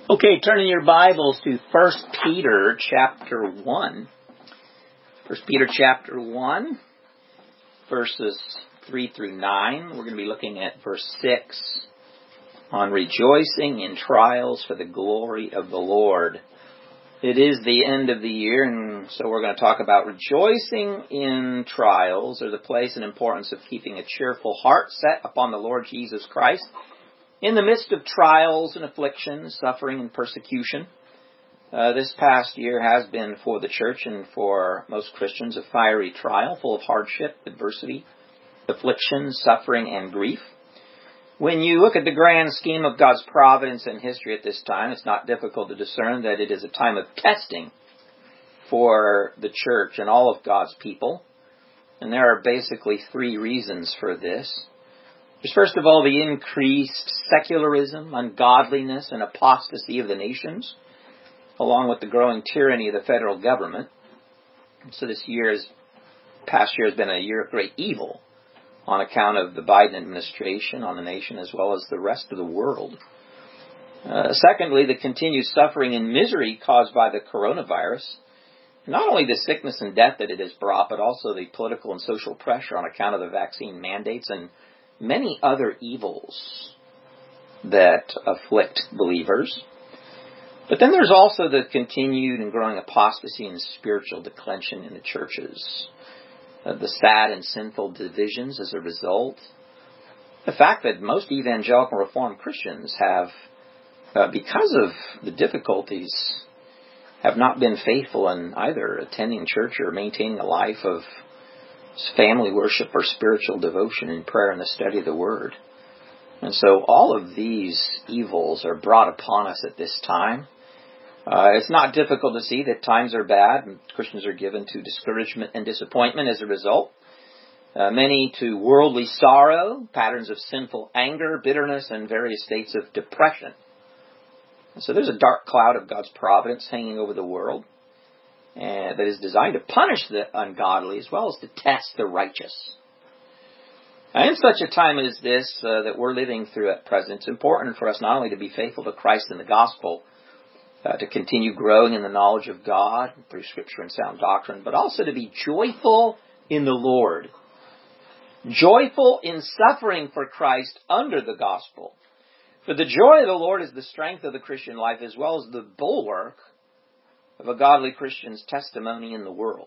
Okay, turning your Bibles to 1 Peter chapter 1. 1 Peter chapter 1, verses 3 through 9. We're going to be looking at verse 6 on rejoicing in trials for the glory of the Lord. It is the end of the year, and so we're going to talk about rejoicing in trials, or the place and importance of keeping a cheerful heart set upon the Lord Jesus Christ in the midst of trials and afflictions, suffering and persecution. This past year has been for the church and for most Christians a fiery trial full of hardship, adversity, affliction, suffering, and grief. When you look at the grand scheme of God's providence and history at this time, it's not difficult to discern that it is a time of testing for the church and all of God's people. And there are basically three reasons for this. There's first of all the increased secularism, ungodliness, and apostasy of the nations, along with the growing tyranny of the federal government. So past year has been a year of great evil on account of the Biden administration on the nation as well as the rest of the world. Secondly, the continued suffering and misery caused by the coronavirus. Not only the sickness and death that it has brought, but also the political and social pressure on account of the vaccine mandates and many other evils that afflict believers. But then there's also the continued and growing apostasy and spiritual declension in the churches. The sad and sinful divisions as a result. The fact that most evangelical Reformed Christians have, because of the difficulties, have not been faithful in either attending church or maintaining a life of family worship or spiritual devotion in prayer and the study of the Word. And so all of these evils are brought upon us at this time. It's not difficult to see that times are bad and Christians are given to discouragement and disappointment as a result. Many to worldly sorrow, patterns of sinful anger, bitterness, and various states of depression. And so there's a dark cloud of God's providence hanging over the world that is designed to punish the ungodly as well as to test the righteous. And in such a time as this that we're living through at present, it's important for us not only to be faithful to Christ and the gospel, to continue growing in the knowledge of God through Scripture and sound doctrine, but also to be joyful in the Lord. Joyful in suffering for Christ under the gospel. For the joy of the Lord is the strength of the Christian life as well as the bulwark of a godly Christian's testimony in the world.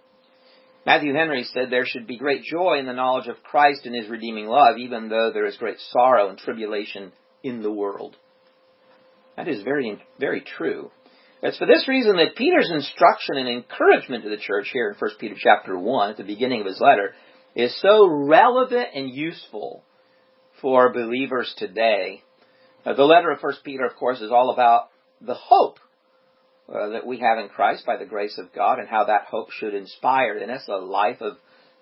Matthew Henry said there should be great joy in the knowledge of Christ and His redeeming love, even though there is great sorrow and tribulation in the world. That is very, very true. It's for this reason that Peter's instruction and encouragement to the church here in 1 Peter chapter 1, at the beginning of his letter, is so relevant and useful for believers today. The letter of 1 Peter, of course, is all about the hope that we have in Christ by the grace of God, and how that hope should inspire in us a life of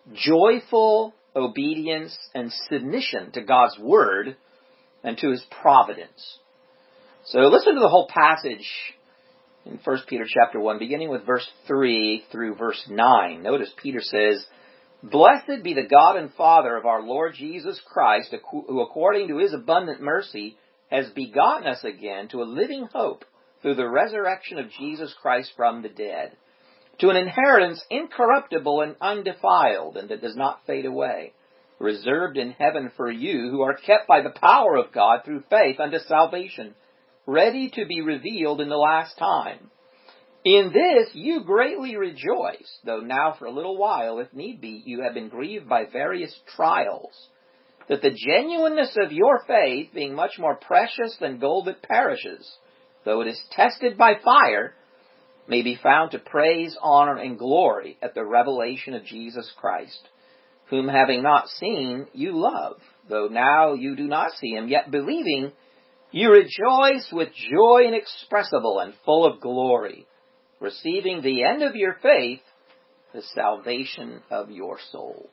joyful obedience and submission to God's Word and to His providence. So listen to the whole passage in 1 Peter chapter 1, beginning with verse 3 through verse 9. Notice Peter says, "Blessed be the God and Father of our Lord Jesus Christ, who according to His abundant mercy has begotten us again to a living hope through the resurrection of Jesus Christ from the dead, to an inheritance incorruptible and undefiled, and that does not fade away, reserved in heaven for you, who are kept by the power of God through faith unto salvation, ready to be revealed in the last time. In this you greatly rejoice, though now for a little while, if need be, you have been grieved by various trials, that the genuineness of your faith, being much more precious than gold that perishes, though it is tested by fire, may be found to praise, honor, and glory at the revelation of Jesus Christ, whom having not seen, you love, though now you do not see Him, yet believing, you rejoice with joy inexpressible and full of glory, receiving the end of your faith, the salvation of your souls."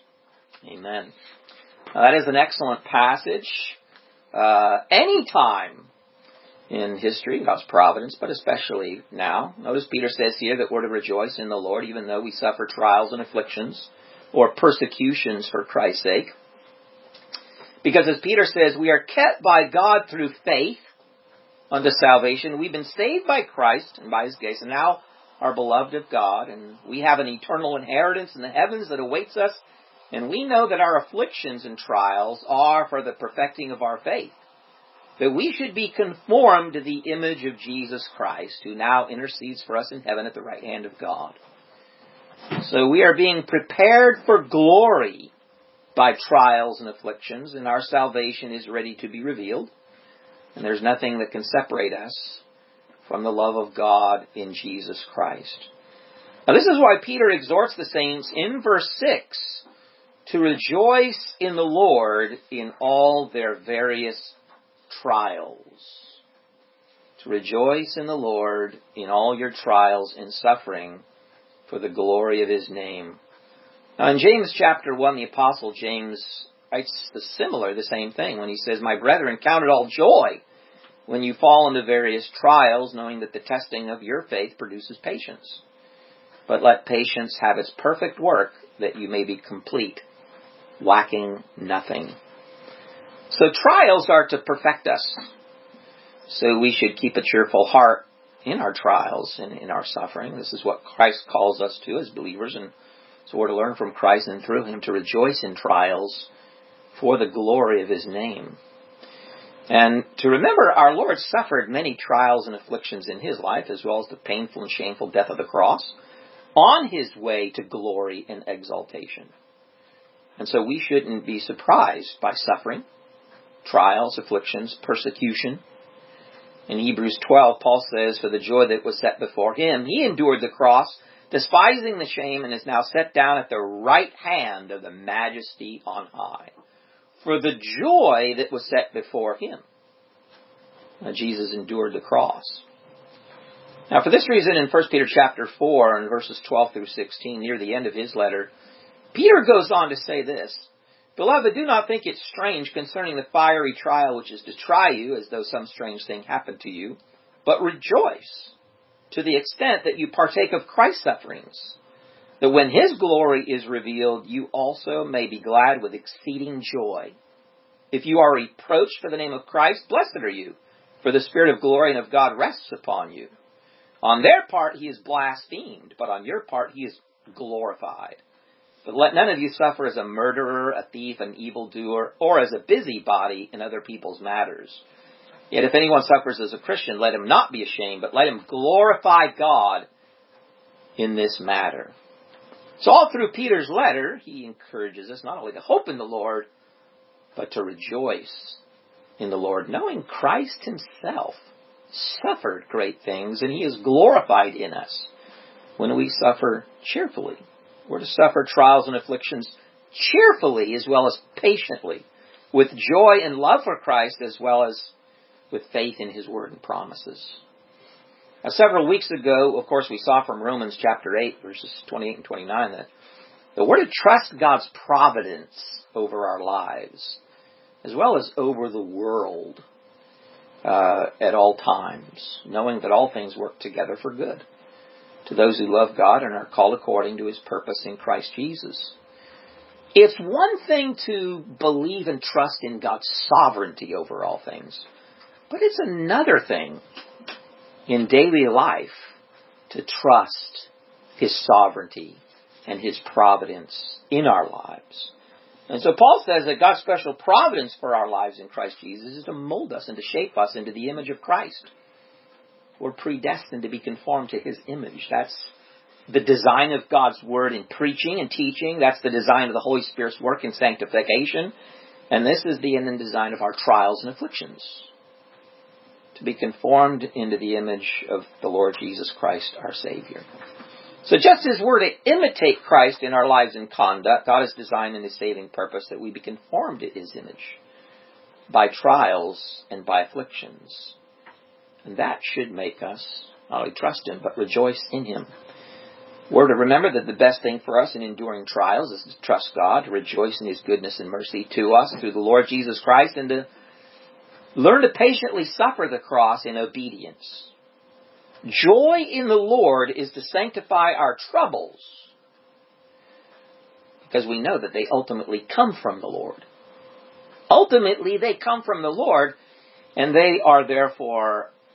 Amen. That is an excellent passage. Anytime in history, God's providence, but especially now. Notice Peter says here that we're to rejoice in the Lord, even though we suffer trials and afflictions or persecutions for Christ's sake. Because as Peter says, we are kept by God through faith unto salvation. We've been saved by Christ and by His grace, and now are beloved of God, and we have an eternal inheritance in the heavens that awaits us, and we know that our afflictions and trials are for the perfecting of our faith, that we should be conformed to the image of Jesus Christ, who now intercedes for us in heaven at the right hand of God. So we are being prepared for glory by trials and afflictions, and our salvation is ready to be revealed. And there's nothing that can separate us from the love of God in Jesus Christ. Now this is why Peter exhorts the saints in verse 6 to rejoice in the Lord in all their various trials. To rejoice in the Lord in all your trials and suffering for the glory of His name. Now in James chapter 1, the Apostle James writes the same thing when he says, "My brethren, count it all joy when you fall into various trials, knowing that the testing of your faith produces patience. But let patience have its perfect work, that you may be complete, lacking nothing." So trials are to perfect us. So we should keep a cheerful heart in our trials and in our suffering. This is what Christ calls us to as believers, and so we're to learn from Christ and through Him to rejoice in trials for the glory of His name. And to remember, our Lord suffered many trials and afflictions in His life, as well as the painful and shameful death of the cross, on His way to glory and exaltation. And so we shouldn't be surprised by suffering, trials, afflictions, persecution. In Hebrews 12, Paul says, "For the joy that was set before Him, He endured the cross, despising the shame, and is now set down at the right hand of the Majesty on high." For the joy that was set before Him. Now, Jesus endured the cross. Now for this reason, in 1 Peter chapter 4 and verses 12 through 16, near the end of his letter, Peter goes on to say this, "Beloved, do not think it strange concerning the fiery trial which is to try you, as though some strange thing happened to you, but rejoice to the extent that you partake of Christ's sufferings, that when His glory is revealed, you also may be glad with exceeding joy. If you are reproached for the name of Christ, blessed are you, for the Spirit of glory and of God rests upon you. On their part He is blasphemed, but on your part He is glorified. But let none of you suffer as a murderer, a thief, an evildoer, or as a busybody in other people's matters. Yet if anyone suffers as a Christian, let him not be ashamed, but let him glorify God in this matter." So all through Peter's letter, he encourages us not only to hope in the Lord, but to rejoice in the Lord, knowing Christ Himself suffered great things, and He is glorified in us when we suffer cheerfully. We're to suffer trials and afflictions cheerfully as well as patiently, with joy and love for Christ as well as with faith in His word and promises. Now, several weeks ago, of course, we saw from Romans chapter 8, verses 28 and 29, that we're to trust God's providence over our lives, as well as over the world at all times, knowing that all things work together for good to those who love God and are called according to His purpose in Christ Jesus. It's one thing to believe and trust in God's sovereignty over all things, but it's another thing in daily life to trust His sovereignty and His providence in our lives. And so Paul says that God's special providence for our lives in Christ Jesus is to mold us and to shape us into the image of Christ. We're predestined to be conformed to His image. That's the design of God's Word in preaching and teaching. That's the design of the Holy Spirit's work in sanctification. And this is the end and design of our trials and afflictions, to be conformed into the image of the Lord Jesus Christ, our Savior. So just as we're to imitate Christ in our lives and conduct, God has designed in His saving purpose that we be conformed to His image by trials and by afflictions. And that should make us not only trust Him, but rejoice in Him. We're to remember that the best thing for us in enduring trials is to trust God, to rejoice in His goodness and mercy to us through the Lord Jesus Christ, and to learn to patiently suffer the cross in obedience. Joy in the Lord is to sanctify our troubles, because we know that they ultimately come from the Lord. Ultimately, they come from the Lord, and they are therefore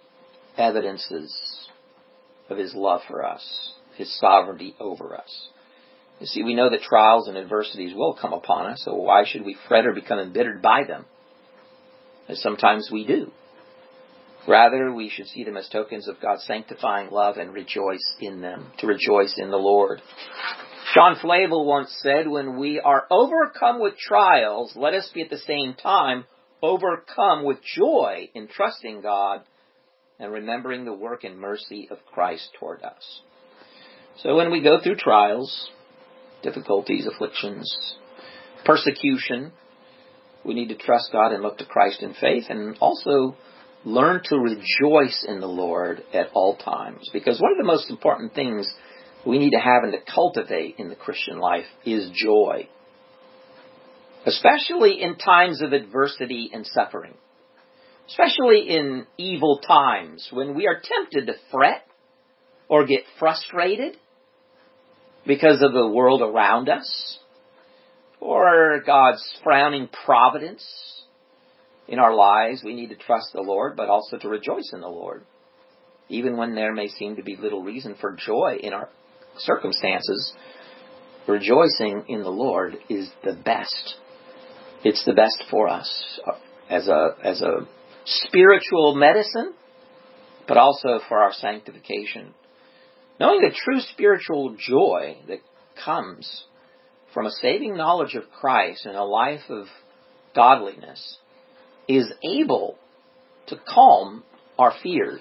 evidences of His love for us, His sovereignty over us. You see, we know that trials and adversities will come upon us, so why should we fret or become embittered by them? As sometimes we do. Rather, we should see them as tokens of God's sanctifying love and rejoice in them, to rejoice in the Lord. John Flavel once said, when we are overcome with trials, let us be at the same time overcome with joy in trusting God and remembering the work and mercy of Christ toward us. So when we go through trials, difficulties, afflictions, persecution, we need to trust God and look to Christ in faith, and also learn to rejoice in the Lord at all times. Because one of the most important things we need to have and to cultivate in the Christian life is joy. Especially in times of adversity and suffering. Especially in evil times when we are tempted to fret or get frustrated because of the world around us, or God's frowning providence in our lives. We need to trust the Lord, but also to rejoice in the Lord. Even when there may seem to be little reason for joy in our circumstances, rejoicing in the Lord is the best. It's the best for us as a spiritual medicine, but also for our sanctification. Knowing the true spiritual joy that comes from a saving knowledge of Christ and a life of godliness is able to calm our fears,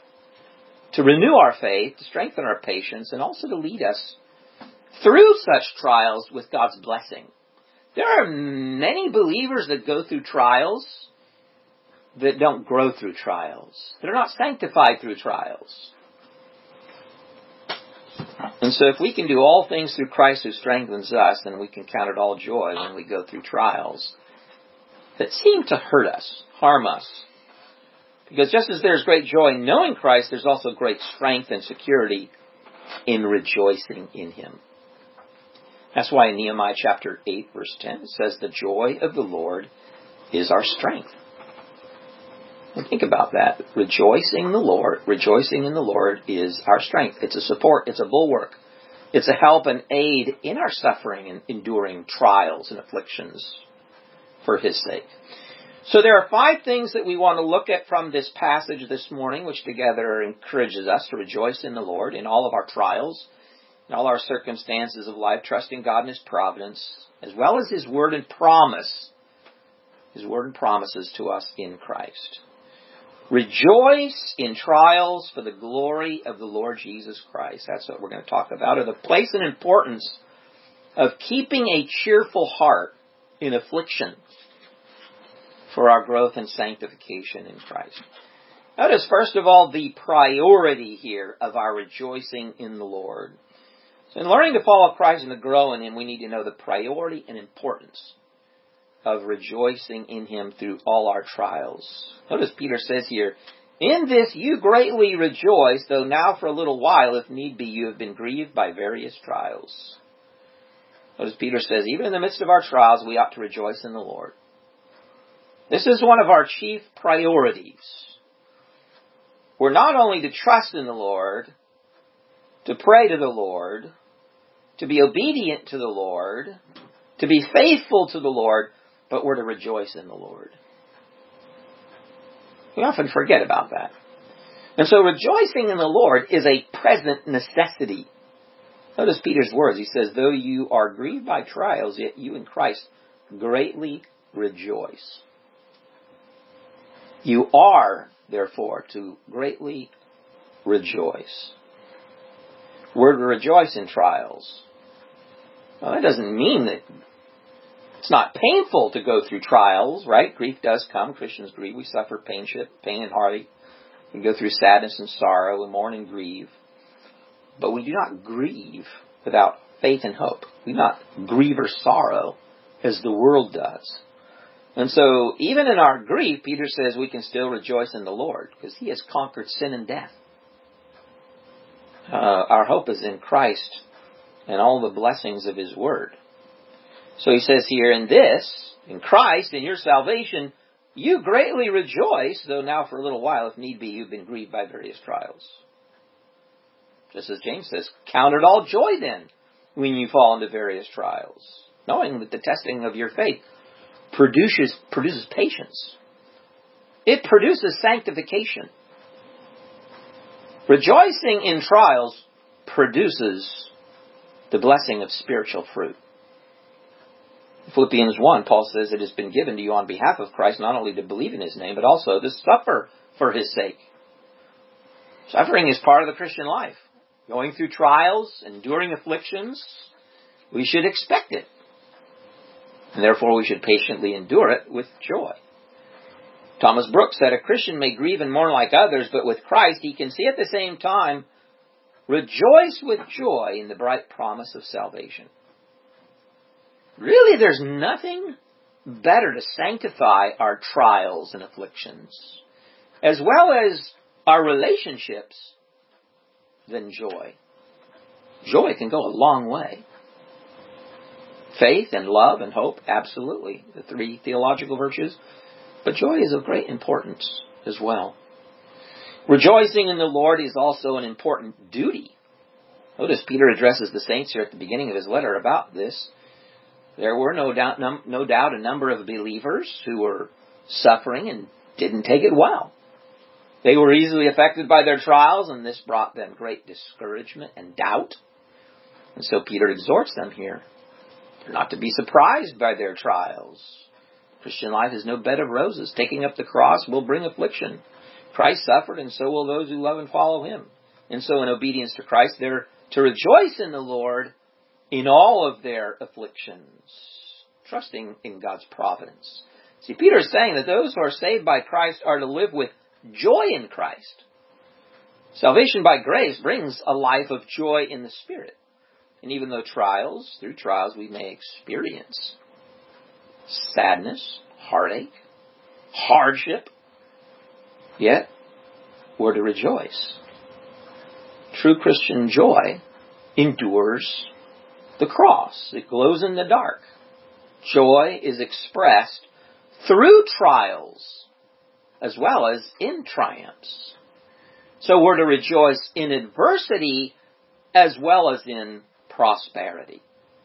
to renew our faith, to strengthen our patience, and also to lead us through such trials with God's blessing. There are many believers that go through trials that don't grow through trials. They're not sanctified through trials. And so if we can do all things through Christ who strengthens us, then we can count it all joy when we go through trials that seem to hurt us, harm us. Because just as there's great joy in knowing Christ, there's also great strength and security in rejoicing in Him. That's why in Nehemiah chapter 8, verse 10, it says, the joy of the Lord is our strength. And think about that. Rejoicing in the Lord is our strength. It's a support. It's a bulwark. It's a help and aid in our suffering and enduring trials and afflictions for His sake. So there are 5 things that we want to look at from this passage this morning, which together encourages us to rejoice in the Lord in all of our trials, in all our circumstances of life, trusting God and His providence, as well as His word and promise. His word and promises to us in Christ. Rejoice in trials for the glory of the Lord Jesus Christ. That's what we're going to talk about, or the place and importance of keeping a cheerful heart in affliction for our growth and sanctification in Christ. Notice, first of all, the priority here of our rejoicing in the Lord. So in learning to follow Christ and to grow in Him, we need to know the priority and importance of rejoicing in Him through all our trials. Notice Peter says here, in this you greatly rejoice, though now for a little while, if need be, you have been grieved by various trials. Notice Peter says, even in the midst of our trials, we ought to rejoice in the Lord. This is one of our chief priorities. We're not only to trust in the Lord, to pray to the Lord, to be obedient to the Lord, to be faithful to the Lord, but we're to rejoice in the Lord. We often forget about that. And so rejoicing in the Lord is a present necessity. Notice Peter's words. He says, though you are grieved by trials, yet you in Christ greatly rejoice. You are, therefore, to greatly rejoice. We're to rejoice in trials. Well, that doesn't mean that it's not painful to go through trials, right? Grief does come. Christians grieve. We suffer pain and heartache. We go through sadness and sorrow and mourn and grieve. But we do not grieve without faith and hope. We do not grieve or sorrow as the world does. And so, even in our grief, Peter says we can still rejoice in the Lord because He has conquered sin and death. Our hope is in Christ and all the blessings of His Word. So he says here, in Christ, in your salvation, You greatly rejoice, though now for a little while, if need be, you've been grieved by various trials. Just as James says, count it all joy then, when you fall into various trials, knowing that the testing of your faith produces patience. It produces sanctification. Rejoicing in trials produces the blessing of spiritual fruit. Philippians 1, Paul says it has been given to you on behalf of Christ not only to believe in His name, but also to suffer for His sake. Suffering is part of the Christian life. Going through trials, enduring afflictions, we should expect it. And therefore we should patiently endure it with joy. Thomas Brooks said, a Christian may grieve and mourn like others, but with Christ he can see at the same time, rejoice with joy in the bright promise of salvation. Really, there's nothing better to sanctify our trials and afflictions, as well as our relationships, than joy. Joy can go a long way. Faith and love and hope, absolutely, the three theological virtues. But joy is of great importance as well. Rejoicing in the Lord is also an important duty. Notice Peter addresses the saints here at the beginning of his letter about this. There were no doubt a number of believers who were suffering and didn't take it well. They were easily affected by their trials, and this brought them great discouragement and doubt. And so Peter exhorts them here. They're not to be surprised by their trials. Christian life is no bed of roses. Taking up the cross will bring affliction. Christ suffered, and so will those who love and follow Him. And so in obedience to Christ, they're to rejoice in the Lord in all of their afflictions, trusting in God's providence. See, Peter is saying that those who are saved by Christ are to live with joy in Christ. Salvation by grace brings a life of joy in the Spirit. And even though through trials we may experience sadness, heartache, hardship, yet we're to rejoice. True Christian joy endures the cross. It glows in the dark. Joy is expressed through trials as well as in triumphs. So we're to rejoice in adversity as well as in prosperity.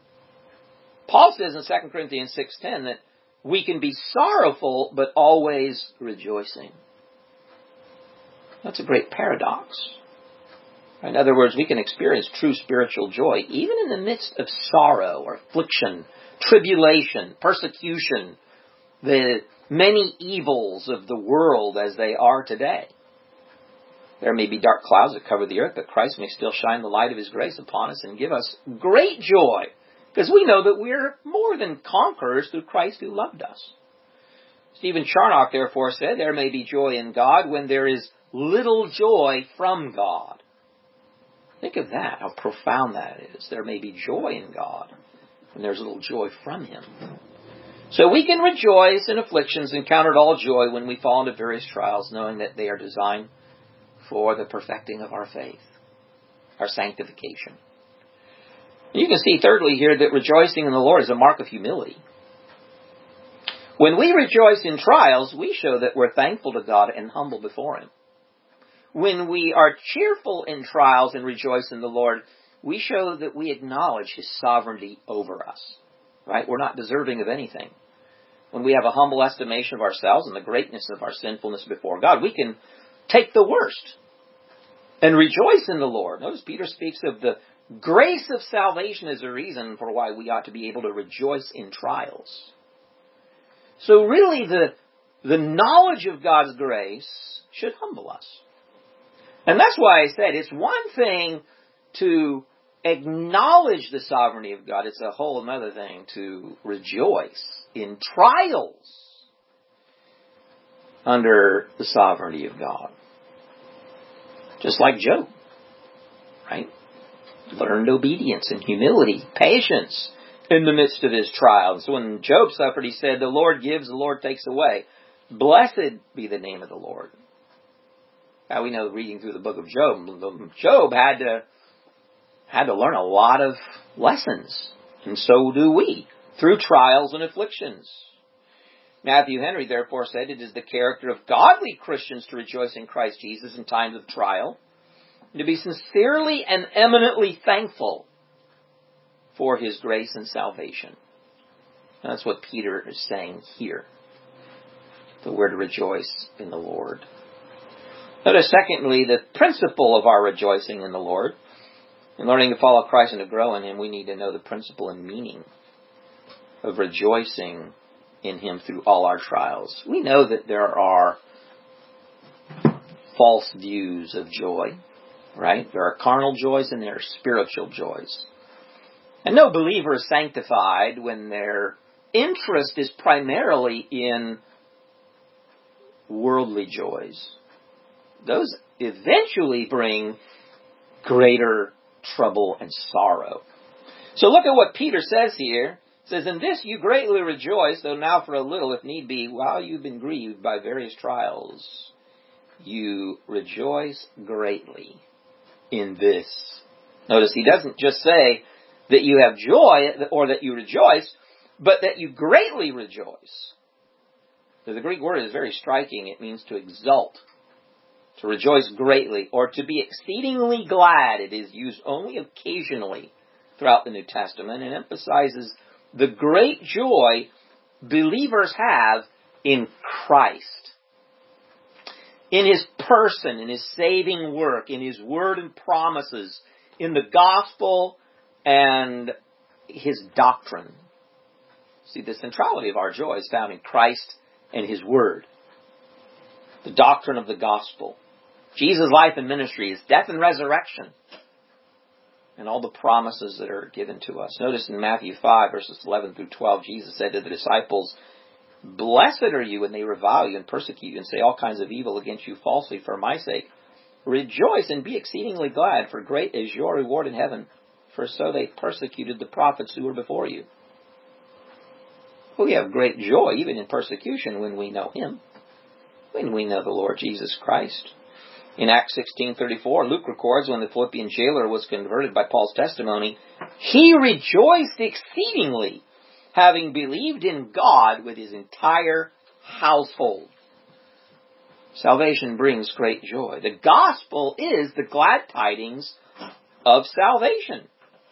Paul says in 2 Corinthians 6:10 that we can be sorrowful but always rejoicing. That's a great paradox. In other words, we can experience true spiritual joy even in the midst of sorrow or affliction, tribulation, persecution, the many evils of the world as they are today. There may be dark clouds that cover the earth, but Christ may still shine the light of His grace upon us and give us great joy, because we know that we're more than conquerors through Christ who loved us. Stephen Charnock therefore said, there may be joy in God when there is little joy from God. Think of that, how profound that is. There may be joy in God when there's little joy from Him. So we can rejoice in afflictions and count it all joy when we fall into various trials, knowing that they are designed for the perfecting of our faith, our sanctification. And you can see thirdly here that rejoicing in the Lord is a mark of humility. When we rejoice in trials, we show that we're thankful to God and humble before Him. When we are cheerful in trials and rejoice in the Lord, we show that we acknowledge His sovereignty over us. Right? We're not deserving of anything. When we have a humble estimation of ourselves and the greatness of our sinfulness before God, we can take the worst and rejoice in the Lord. Notice Peter speaks of the grace of salvation as a reason for why we ought to be able to rejoice in trials. So really the knowledge of God's grace should humble us. And that's why I said it's one thing to acknowledge the sovereignty of God. It's a whole other thing to rejoice in trials under the sovereignty of God. Just like Job, right? Learned obedience and humility, patience in the midst of his trials. So when Job suffered, he said, the Lord gives, the Lord takes away. Blessed be the name of the Lord. Now we know, reading through the book of Job had to learn a lot of lessons. And so do we, through trials and afflictions. Matthew Henry therefore said, "It is the character of godly Christians to rejoice in Christ Jesus in times of trial, and to be sincerely and eminently thankful for His grace and salvation." And that's what Peter is saying here. The word to rejoice in the Lord. Notice, secondly, the principle of our rejoicing in the Lord. In learning to follow Christ and to grow in Him, we need to know the principle and meaning of rejoicing in Him through all our trials. We know that there are false views of joy, right? There are carnal joys and there are spiritual joys. And no believer is sanctified when their interest is primarily in worldly joys. Those eventually bring greater trouble and sorrow. So look at what Peter says here. It says, "In this you greatly rejoice, though now for a little, if need be, while you've been grieved by various trials, you rejoice greatly in this." Notice he doesn't just say that you have joy or that you rejoice, but that you greatly rejoice. The Greek word is very striking. It means to exult, to rejoice greatly, or to be exceedingly glad. It is used only occasionally throughout the New Testament and emphasizes the great joy believers have in Christ, in His person, in His saving work, in His word and promises, in the gospel and His doctrine. See, the centrality of our joy is found in Christ and His word, the doctrine of the gospel, Jesus' life and ministry, His death and resurrection, and all the promises that are given to us. Notice in Matthew 5, verses 11 through 12, Jesus said to the disciples, "Blessed are you when they revile you and persecute you and say all kinds of evil against you falsely for my sake. Rejoice and be exceedingly glad, for great is your reward in heaven, for so they persecuted the prophets who were before you." We have great joy even in persecution when we know Him, when we know the Lord Jesus Christ. In Acts 16:34, Luke records when the Philippian jailer was converted by Paul's testimony, he rejoiced exceedingly, having believed in God with his entire household. Salvation brings great joy. The gospel is the glad tidings of salvation.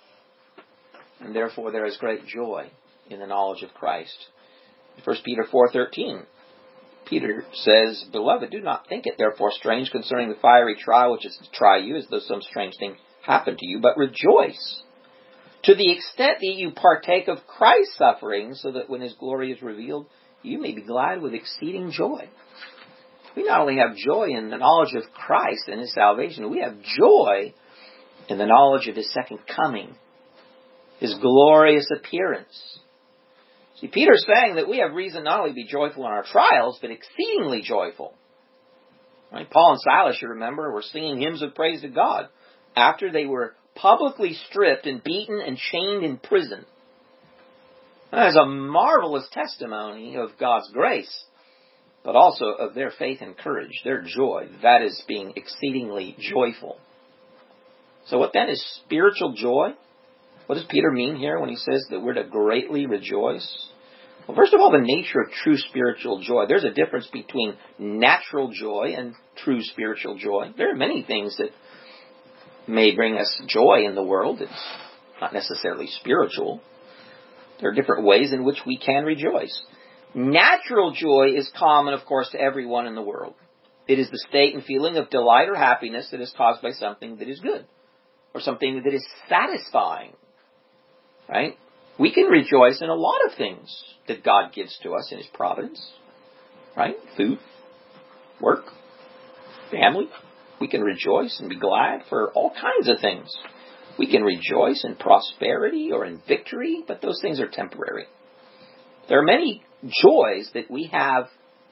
And therefore there is great joy in the knowledge of Christ. 1 Peter 4:13. Peter says, "Beloved, do not think it therefore strange concerning the fiery trial which is to try you, as though some strange thing happened to you, but rejoice to the extent that you partake of Christ's suffering, so that when His glory is revealed, you may be glad with exceeding joy." We not only have joy in the knowledge of Christ and His salvation, we have joy in the knowledge of His second coming, His glorious appearance. See, Peter's saying that we have reason not only to be joyful in our trials, but exceedingly joyful. Right? Paul and Silas, you remember, were singing hymns of praise to God after they were publicly stripped and beaten and chained in prison. That is a marvelous testimony of God's grace, but also of their faith and courage, their joy. That is being exceedingly joyful. So what then is spiritual joy? What does Peter mean here when he says that we're to greatly rejoice? Well, first of all, the nature of true spiritual joy. There's a difference between natural joy and true spiritual joy. There are many things that may bring us joy in the world. It's not necessarily spiritual. There are different ways in which we can rejoice. Natural joy is common, of course, to everyone in the world. It is the state and feeling of delight or happiness that is caused by something that is good, or something that is satisfying. Right? We can rejoice in a lot of things that God gives to us in His providence. Right? Food, work, family. We can rejoice and be glad for all kinds of things. We can rejoice in prosperity or in victory, but those things are temporary. There are many joys that we have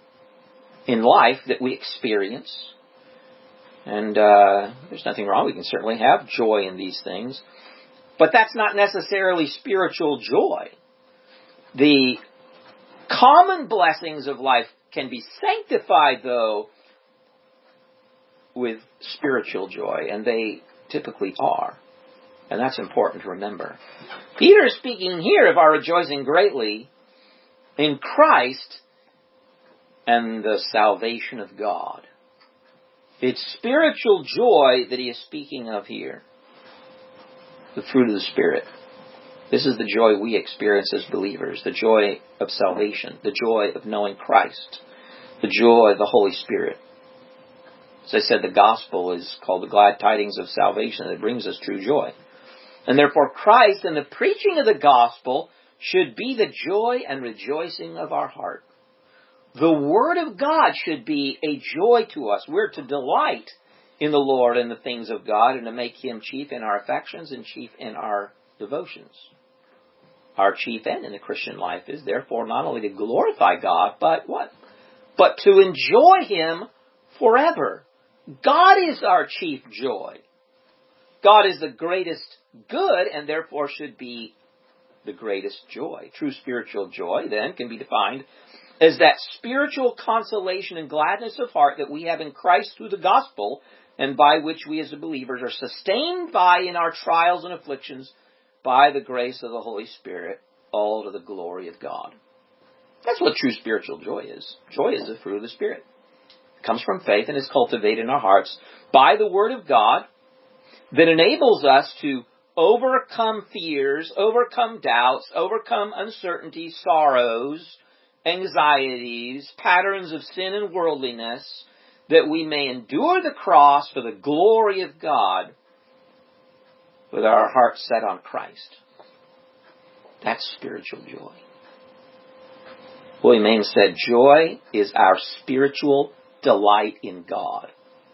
in life that we experience. And there's nothing wrong. We can certainly have joy in these things. But that's not necessarily spiritual joy. The common blessings of life can be sanctified, though, with spiritual joy. And they typically are. And that's important to remember. Peter is speaking here of our rejoicing greatly in Christ and the salvation of God. It's spiritual joy that he is speaking of here. The fruit of the Spirit. This is the joy we experience as believers. The joy of salvation. The joy of knowing Christ. The joy of the Holy Spirit. As I said, the gospel is called the glad tidings of salvation that brings us true joy. And therefore Christ and the preaching of the gospel should be the joy and rejoicing of our heart. The Word of God should be a joy to us. We're to delight in the Lord and the things of God and to make Him chief in our affections and chief in our devotions. Our chief end in the Christian life is therefore not only to glorify God, but what? But to enjoy Him forever. God is our chief joy. God is the greatest good and therefore should be the greatest joy. True spiritual joy then can be defined as that spiritual consolation and gladness of heart that we have in Christ through the gospel and by which we as believers are sustained by in our trials and afflictions by the grace of the Holy Spirit, all to the glory of God. That's what true spiritual joy is. Joy is the fruit of the Spirit. It comes from faith and is cultivated in our hearts by the Word of God that enables us to overcome fears, overcome doubts, overcome uncertainty, sorrows, anxieties, patterns of sin and worldliness, that we may endure the cross for the glory of God with our hearts set on Christ. That's spiritual joy. William Ames said, joy is our spiritual delight in God.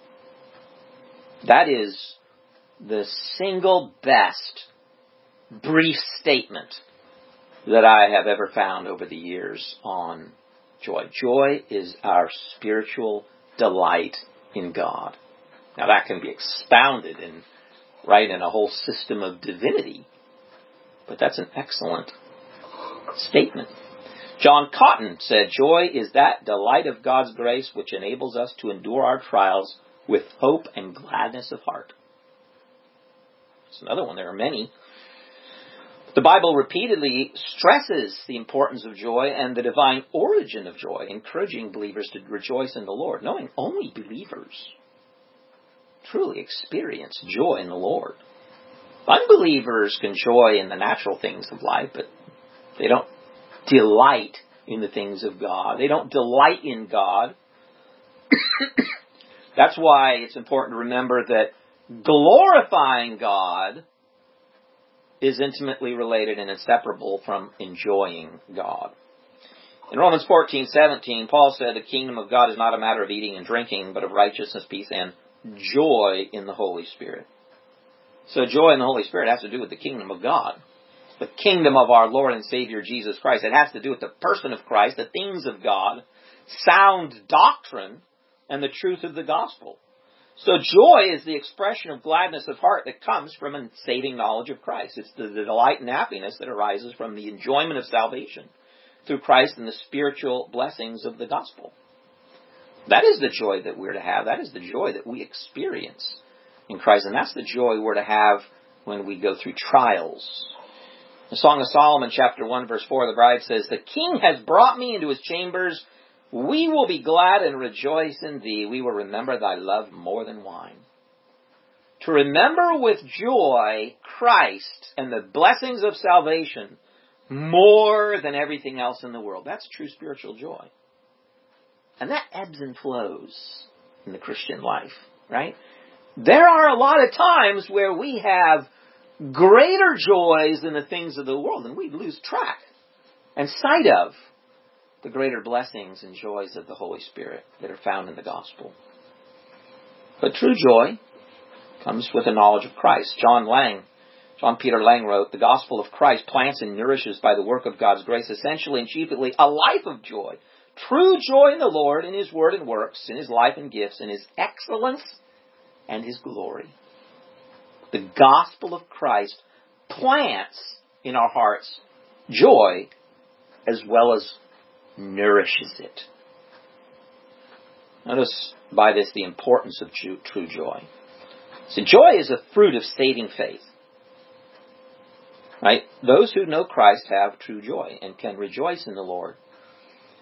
That is the single best brief statement that I have ever found over the years on joy. Joy is our spiritual delight in God. Now that can be expounded in a whole system of divinity, but that's an excellent statement. John Cotton said, joy is that delight of God's grace which enables us to endure our trials with hope and gladness of heart. It's another one. There are many. The Bible repeatedly stresses the importance of joy and the divine origin of joy, encouraging believers to rejoice in the Lord, knowing only believers truly experience joy in the Lord. Unbelievers can joy in the natural things of life, but they don't delight in the things of God. They don't delight in God. That's why it's important to remember that glorifying God is intimately related and inseparable from enjoying God. In Romans 14:17, Paul said, the kingdom of God is not a matter of eating and drinking, but of righteousness, peace, and joy in the Holy Spirit. So joy in the Holy Spirit has to do with the kingdom of God. The kingdom of our Lord and Savior Jesus Christ. It has to do with the person of Christ, the things of God, sound doctrine, and the truth of the gospel. So joy is the expression of gladness of heart that comes from a saving knowledge of Christ. It's the delight and happiness that arises from the enjoyment of salvation through Christ and the spiritual blessings of the gospel. That is the joy that we're to have. That is the joy that we experience in Christ. And that's the joy we're to have when we go through trials. The Song of Solomon, chapter 1, verse 4, the bride says, the king has brought me into his chambers. We will be glad and rejoice in thee. We will remember thy love more than wine. To remember with joy Christ and the blessings of salvation more than everything else in the world. That's true spiritual joy. And that ebbs and flows in the Christian life, right? There are a lot of times where we have greater joys than the things of the world, and we lose track and sight of the greater blessings and joys of the Holy Spirit that are found in the gospel. But true joy comes with a knowledge of Christ. John Peter Lang wrote, the gospel of Christ plants and nourishes by the work of God's grace, essentially and chiefly a life of joy. True joy in the Lord, in His word and works, in His life and gifts, in His excellence and His glory. The gospel of Christ plants in our hearts joy as well as nourishes it. Notice by this the importance of true joy. So joy is a fruit of saving faith. Right? Those who know Christ have true joy and can rejoice in the Lord.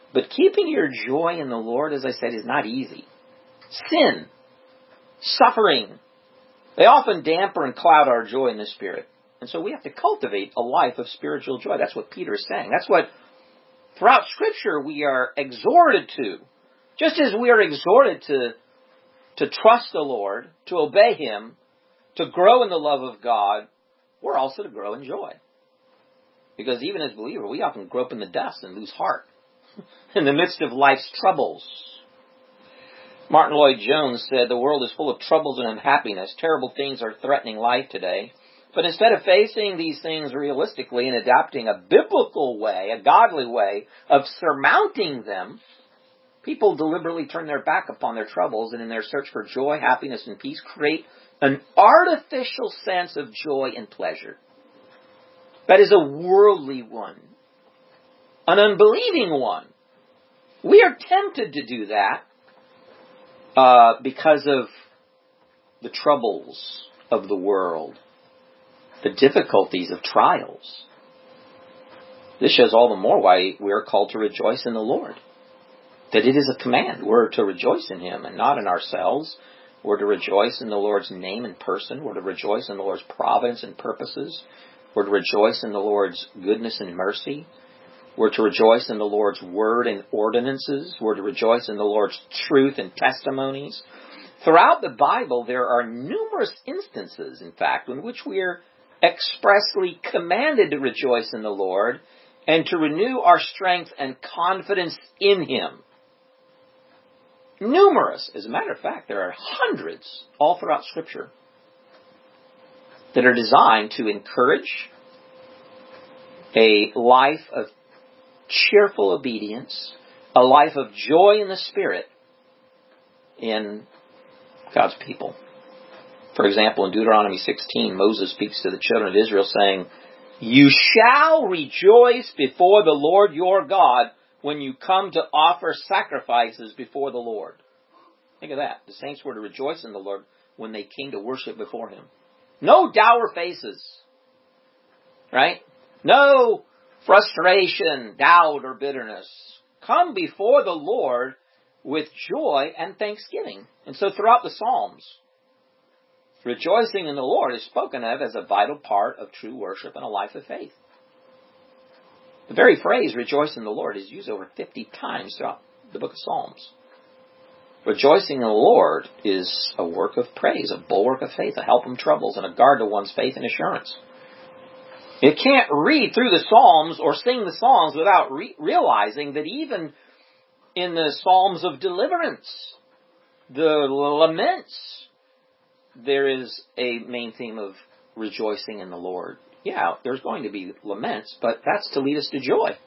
But keeping your joy in the Lord, as I said, is not easy. Sin, suffering, they often dampen and cloud our joy in the Spirit. And so we have to cultivate a life of spiritual joy. That's what Peter is saying. That's what throughout Scripture we are exhorted to. Just as we are exhorted to trust the Lord, to obey Him, to grow in the love of God, we're also to grow in joy. Because even as believers, we often grope in the dust and lose heart in the midst of life's troubles. Martin Lloyd-Jones said, "The world is full of troubles and unhappiness. Terrible things are threatening life today. But instead of facing these things realistically and adopting a biblical way, a godly way of surmounting them, people deliberately turn their back upon their troubles and in their search for joy, happiness, and peace create an artificial sense of joy and pleasure. That is a worldly one, an unbelieving one. We are tempted to do that because of the troubles of the world, the difficulties of trials. This shows all the more why we are called to rejoice in the Lord. That it is a command. We're to rejoice in Him and not in ourselves. We're to rejoice in the Lord's name and person. We're to rejoice in the Lord's providence and purposes. We're to rejoice in the Lord's goodness and mercy. We're to rejoice in the Lord's word and ordinances. We're to rejoice in the Lord's truth and testimonies. Throughout the Bible, there are numerous instances, in fact, in which we are expressly commanded to rejoice in the Lord and to renew our strength and confidence in Him. Numerous. As a matter of fact, there are hundreds all throughout Scripture that are designed to encourage a life of cheerful obedience, a life of joy in the Spirit in God's people. For example, in Deuteronomy 16, Moses speaks to the children of Israel saying, "You shall rejoice before the Lord your God when you come to offer sacrifices before the Lord." Think of that. The saints were to rejoice in the Lord when they came to worship before Him. No dour faces. Right? No frustration, doubt, or bitterness. Come before the Lord with joy and thanksgiving. And so throughout the Psalms, rejoicing in the Lord is spoken of as a vital part of true worship and a life of faith. The very phrase, rejoice in the Lord, is used over 50 times throughout the book of Psalms. Rejoicing in the Lord is a work of praise, a bulwark of faith, a help in troubles, and a guard to one's faith and assurance. You can't read through the Psalms or sing the Psalms without realizing that even in the Psalms of deliverance, the laments, there is a main theme of rejoicing in the Lord. Yeah, there's going to be laments, but that's to lead us to joy.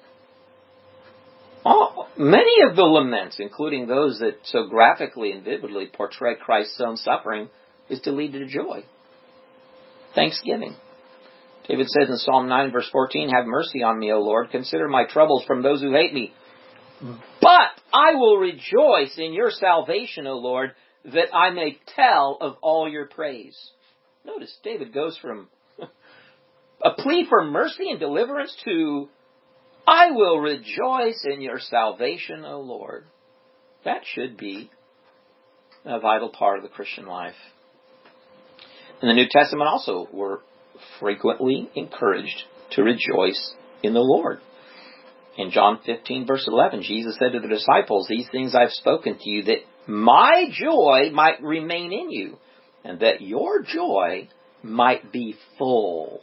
Many of the laments, including those that so graphically and vividly portray Christ's own suffering, is to lead to joy. Thanksgiving. David says in Psalm 9, verse 14, "Have mercy on me, O Lord. Consider my troubles from those who hate me. But I will rejoice in your salvation, O Lord, that I may tell of all your praise." Notice, David goes from a plea for mercy and deliverance to, "I will rejoice in your salvation, O Lord." That should be a vital part of the Christian life. In the New Testament also, we're frequently encouraged to rejoice in the Lord. In John 15, verse 11, Jesus said to the disciples, "These things I've spoken to you, that my joy might remain in you, and that your joy might be full."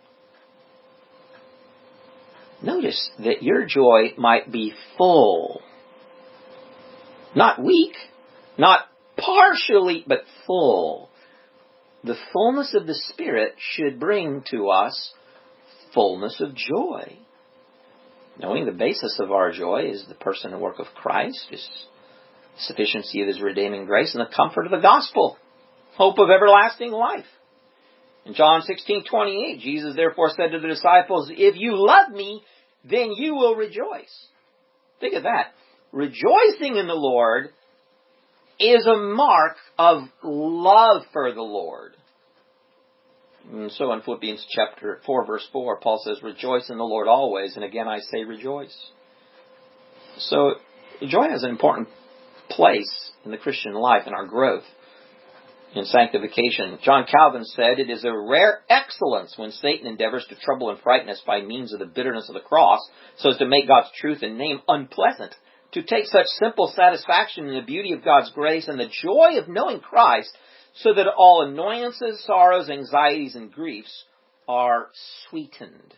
Notice that your joy might be full. Not weak, not partially, but full. The fullness of the Spirit should bring to us fullness of joy. Knowing the basis of our joy is the person and work of Christ, His sufficiency of His redeeming grace, and the comfort of the gospel, hope of everlasting life. In John 16:28, Jesus therefore said to the disciples, "If you love me, then you will rejoice." Think of that. Rejoicing in the Lord is a mark of love for the Lord. And so in Philippians chapter 4, verse 4, Paul says, "Rejoice in the Lord always, and again I say rejoice." So joy has an important place in the Christian life and our growth in sanctification. John Calvin said, "It is a rare excellence when Satan endeavors to trouble and frighten us by means of the bitterness of the cross, so as to make God's truth and name unpleasant. To take such simple satisfaction in the beauty of God's grace and the joy of knowing Christ, so that all annoyances, sorrows, anxieties, and griefs are sweetened."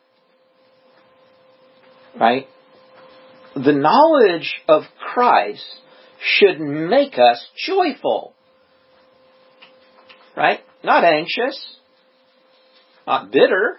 Right? The knowledge of Christ should make us joyful. Right? Not anxious, not bitter,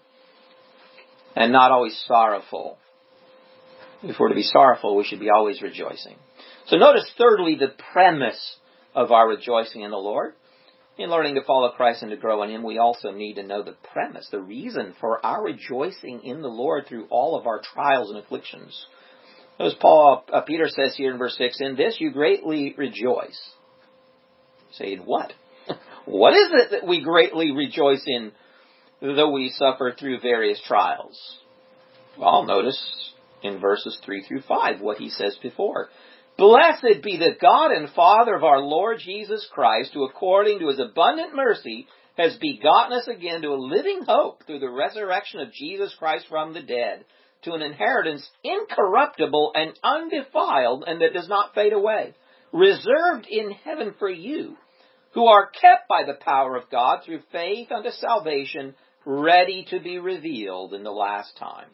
and not always sorrowful. If we're to be sorrowful, we should be always rejoicing. So notice thirdly the premise of our rejoicing in the Lord. In learning to follow Christ and to grow in Him, we also need to know the premise, the reason for our rejoicing in the Lord through all of our trials and afflictions. As Peter says here in verse 6, "In this you greatly rejoice." Saying what? What is it that we greatly rejoice in, though we suffer through various trials? Well, notice in verses 3 through 5 what he says before. "Blessed be the God and Father of our Lord Jesus Christ, who according to His abundant mercy has begotten us again to a living hope through the resurrection of Jesus Christ from the dead, to an inheritance incorruptible and undefiled, and that does not fade away, reserved in heaven for you, who are kept by the power of God through faith unto salvation, ready to be revealed in the last time."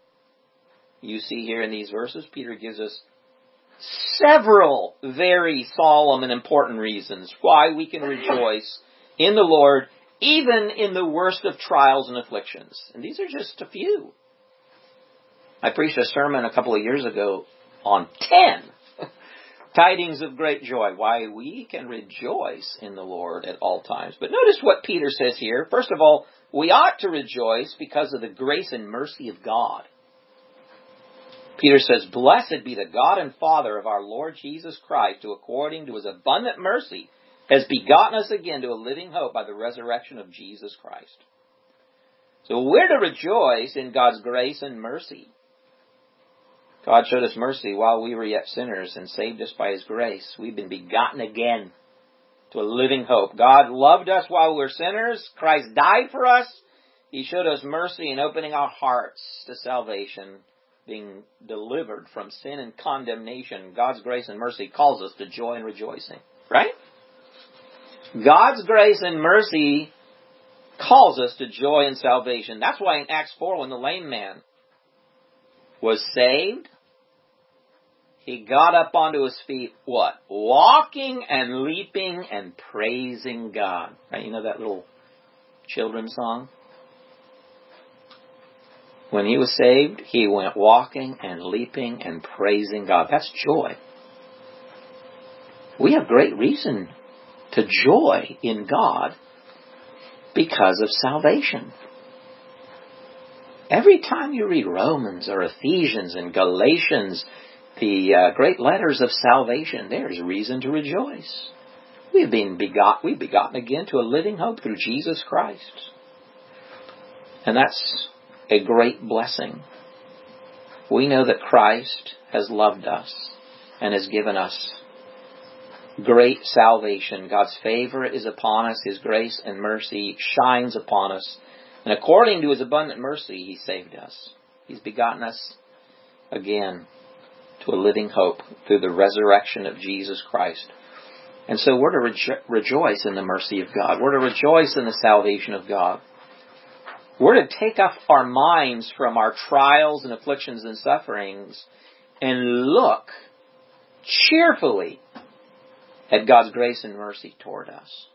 You see here in these verses, Peter gives us several very solemn and important reasons why we can rejoice in the Lord, even in the worst of trials and afflictions. And these are just a few. I preached a sermon a couple of years ago on 10 tidings of great joy, why we can rejoice in the Lord at all times. But notice what Peter says here. First of all, we ought to rejoice because of the grace and mercy of God. Peter says, "Blessed be the God and Father of our Lord Jesus Christ, who according to His abundant mercy has begotten us again to a living hope by the resurrection of Jesus Christ." So we're to rejoice in God's grace and mercy. God showed us mercy while we were yet sinners and saved us by His grace. We've been begotten again to a living hope. God loved us while we were sinners. Christ died for us. He showed us mercy in opening our hearts to salvation, being delivered from sin and condemnation. God's grace and mercy calls us to joy and rejoicing. Right? God's grace and mercy calls us to joy and salvation. That's why in Acts 4, when the lame man was saved, he got up onto his feet, what? Walking and leaping and praising God. Right? You know that little children's song? When he was saved, he went walking and leaping and praising God. That's joy. We have great reason to joy in God because of salvation. Every time you read Romans or Ephesians and Galatians, the great letters of salvation, there's reason to rejoice. We've begotten again to a living hope through Jesus Christ. And that's a great blessing. We know that Christ has loved us and has given us great salvation. God's favor is upon us. His grace and mercy shines upon us. And according to His abundant mercy, He saved us. He's begotten us again to a living hope through the resurrection of Jesus Christ. And so we're to rejoice in the mercy of God. We're to rejoice in the salvation of God. We're to take off our minds from our trials and afflictions and sufferings and look cheerfully at God's grace and mercy toward us.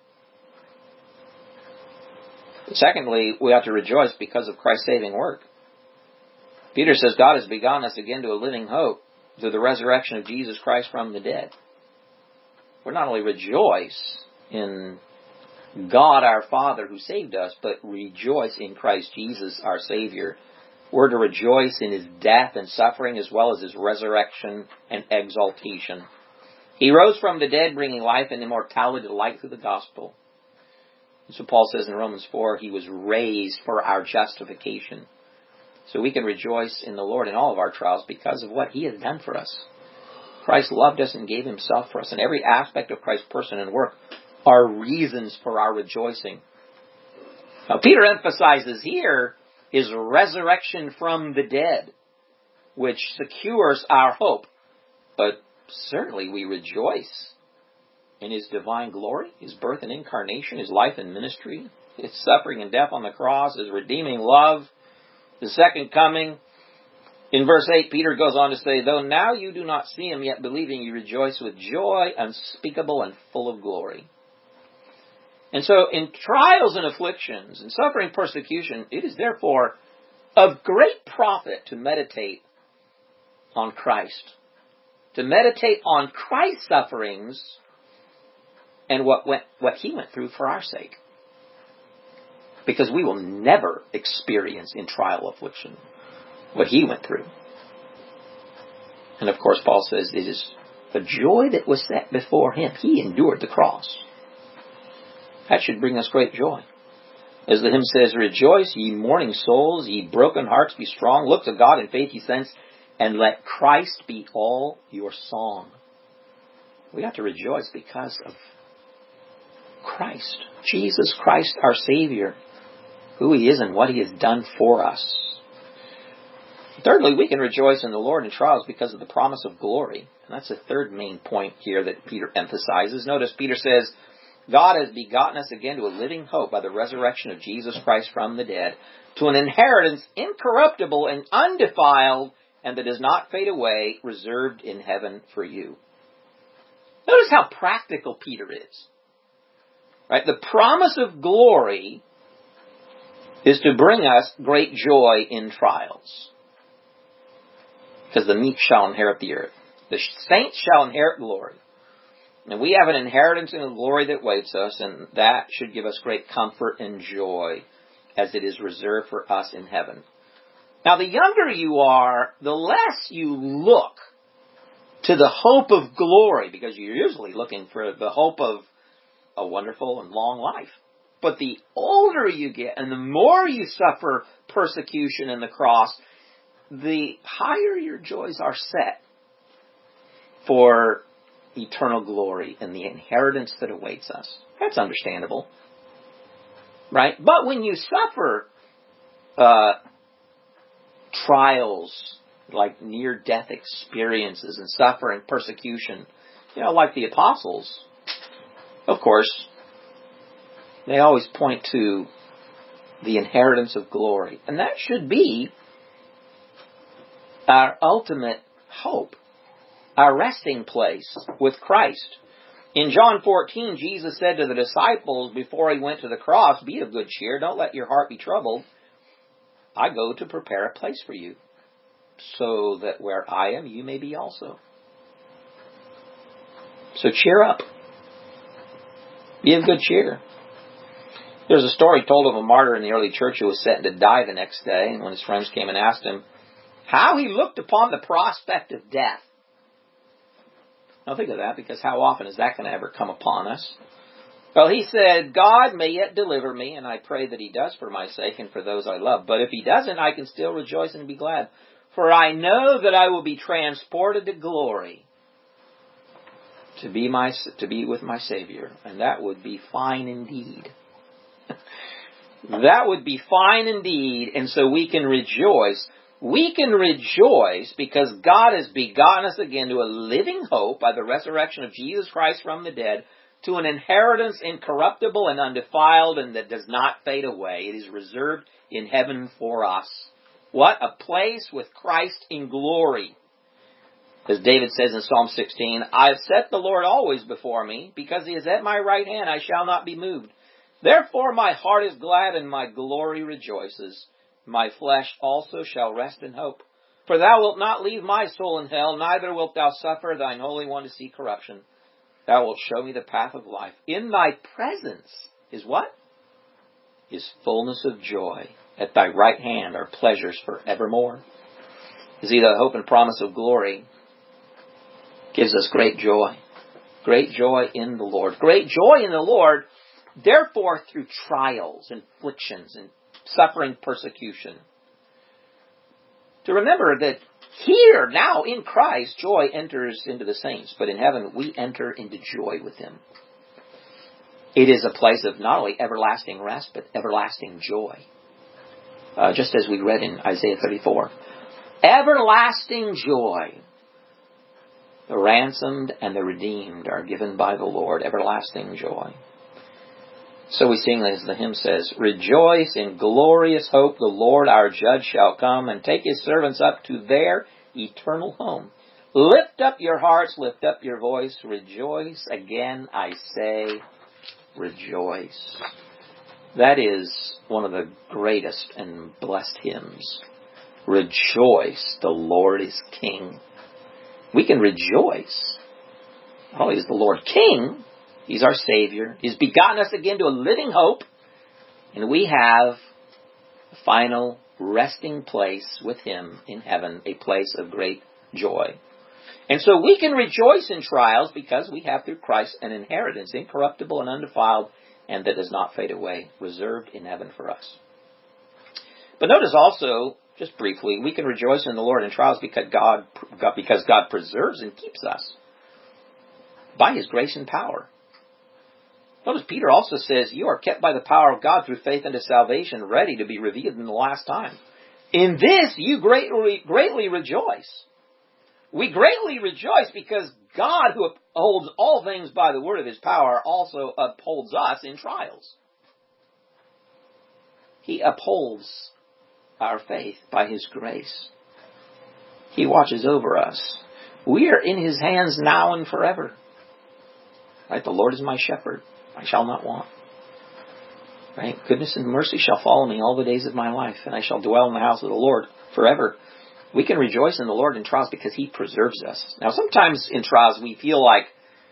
Secondly, we ought to rejoice because of Christ's saving work. Peter says God has begotten us again to a living hope through the resurrection of Jesus Christ from the dead. We're not only rejoice in God our Father who saved us, but rejoice in Christ Jesus our Savior. We're to rejoice in His death and suffering as well as His resurrection and exaltation. He rose from the dead, bringing life and immortality to light through the gospel. So Paul says in Romans 4, He was raised for our justification. So we can rejoice in the Lord in all of our trials because of what He has done for us. Christ loved us and gave Himself for us. And every aspect of Christ's person and work are reasons for our rejoicing. Now, Peter emphasizes here His resurrection from the dead, which secures our hope. But certainly we rejoice in His divine glory, His birth and incarnation, His life and ministry, His suffering and death on the cross, His redeeming love, the second coming. In verse 8, Peter goes on to say, though now you do not see Him, yet believing you rejoice with joy unspeakable and full of glory. And so in trials and afflictions and suffering persecution, it is therefore of great profit to meditate on Christ. To meditate on Christ's sufferings and what He went through for our sake. Because we will never experience in trial affliction what He went through. And of course, Paul says it is the joy that was set before Him. He endured the cross. That should bring us great joy. As the hymn says, rejoice, ye mourning souls, ye broken hearts, be strong. Look to God in faith, ye saints, and let Christ be all your song. We have to rejoice because of Christ. Jesus Christ, our Savior. Who He is and what He has done for us. Thirdly, we can rejoice in the Lord in trials because of the promise of glory. And that's the third main point here that Peter emphasizes. Notice Peter says, God has begotten us again to a living hope by the resurrection of Jesus Christ from the dead, to an inheritance incorruptible and undefiled, and that does not fade away, reserved in heaven for you. Notice how practical Peter is. Right? The promise of glory is to bring us great joy in trials. Because the meek shall inherit the earth. The saints shall inherit glory. And we have an inheritance in the glory that waits us, and that should give us great comfort and joy as it is reserved for us in heaven. Now, the younger you are, the less you look to the hope of glory, because you're usually looking for the hope of a wonderful and long life. But the older you get and the more you suffer persecution and the cross, the higher your joys are set for eternal glory and the inheritance that awaits us. That's understandable. Right? But when you suffer trials like near-death experiences and suffering, persecution, like the apostles, of course, they always point to the inheritance of glory. And that should be our ultimate hope, our resting place with Christ. In John 14, Jesus said to the disciples before He went to the cross, be of good cheer, don't let your heart be troubled. I go to prepare a place for you, so that where I am, you may be also. So cheer up. Be of good cheer. There's a story told of a martyr in the early church who was set to die the next day, and when his friends came and asked him how he looked upon the prospect of death. Now think of that, because how often is that going to ever come upon us? Well, he said, God may yet deliver me, and I pray that He does for my sake and for those I love. But if He doesn't, I can still rejoice and be glad. For I know that I will be transported to glory to be with my Savior. And that would be fine indeed. That would be fine indeed. And so we can rejoice. We can rejoice because God has begotten us again to a living hope by the resurrection of Jesus Christ from the dead, to an inheritance incorruptible and undefiled and that does not fade away. It is reserved in heaven for us. What? A place with Christ in glory. As David says in Psalm 16, I have set the Lord always before me, because He is at my right hand, I shall not be moved. Therefore my heart is glad and my glory rejoices. My flesh also shall rest in hope. For Thou wilt not leave my soul in hell, neither wilt Thou suffer Thine Holy One to see corruption. Thou wilt show me the path of life. In Thy presence is what? Is fullness of joy. At Thy right hand are pleasures forevermore. You see, the hope and promise of glory gives us great joy. Great joy in the Lord. Great joy in the Lord, therefore, through trials and afflictions and suffering persecution. to remember that here, now, in Christ, joy enters into the saints. But in heaven, we enter into joy with Him. It is a place of not only everlasting rest, but everlasting joy. Just as we read in Isaiah 34. Everlasting joy. The ransomed and the redeemed are given by the Lord. Everlasting joy. So we sing as the hymn says, rejoice in glorious hope, the Lord our judge shall come and take His servants up to their eternal home. Lift up your hearts, lift up your voice, rejoice. Again I say, rejoice. That is one of the greatest and blessed hymns. Rejoice, the Lord is King. We can rejoice. Not only is the Lord King, He's our Savior. He's begotten us again to a living hope. And we have a final resting place with Him in heaven, a place of great joy. And so we can rejoice in trials because we have through Christ an inheritance, incorruptible and undefiled, and that does not fade away, reserved in heaven for us. But notice also, just briefly, we can rejoice in the Lord in trials because God preserves and keeps us by His grace and power. Notice Peter also says, you are kept by the power of God through faith unto salvation, ready to be revealed in the last time. In this you greatly rejoice. We greatly rejoice because God, who upholds all things by the word of His power, also upholds us in trials. He upholds our faith by His grace. He watches over us. We are in His hands now and forever. Right? The Lord is my shepherd. I shall not want. Right? Goodness and mercy shall follow me all the days of my life, and I shall dwell in the house of the Lord forever. We can rejoice in the Lord in trials because He preserves us. Now, sometimes in trials we feel like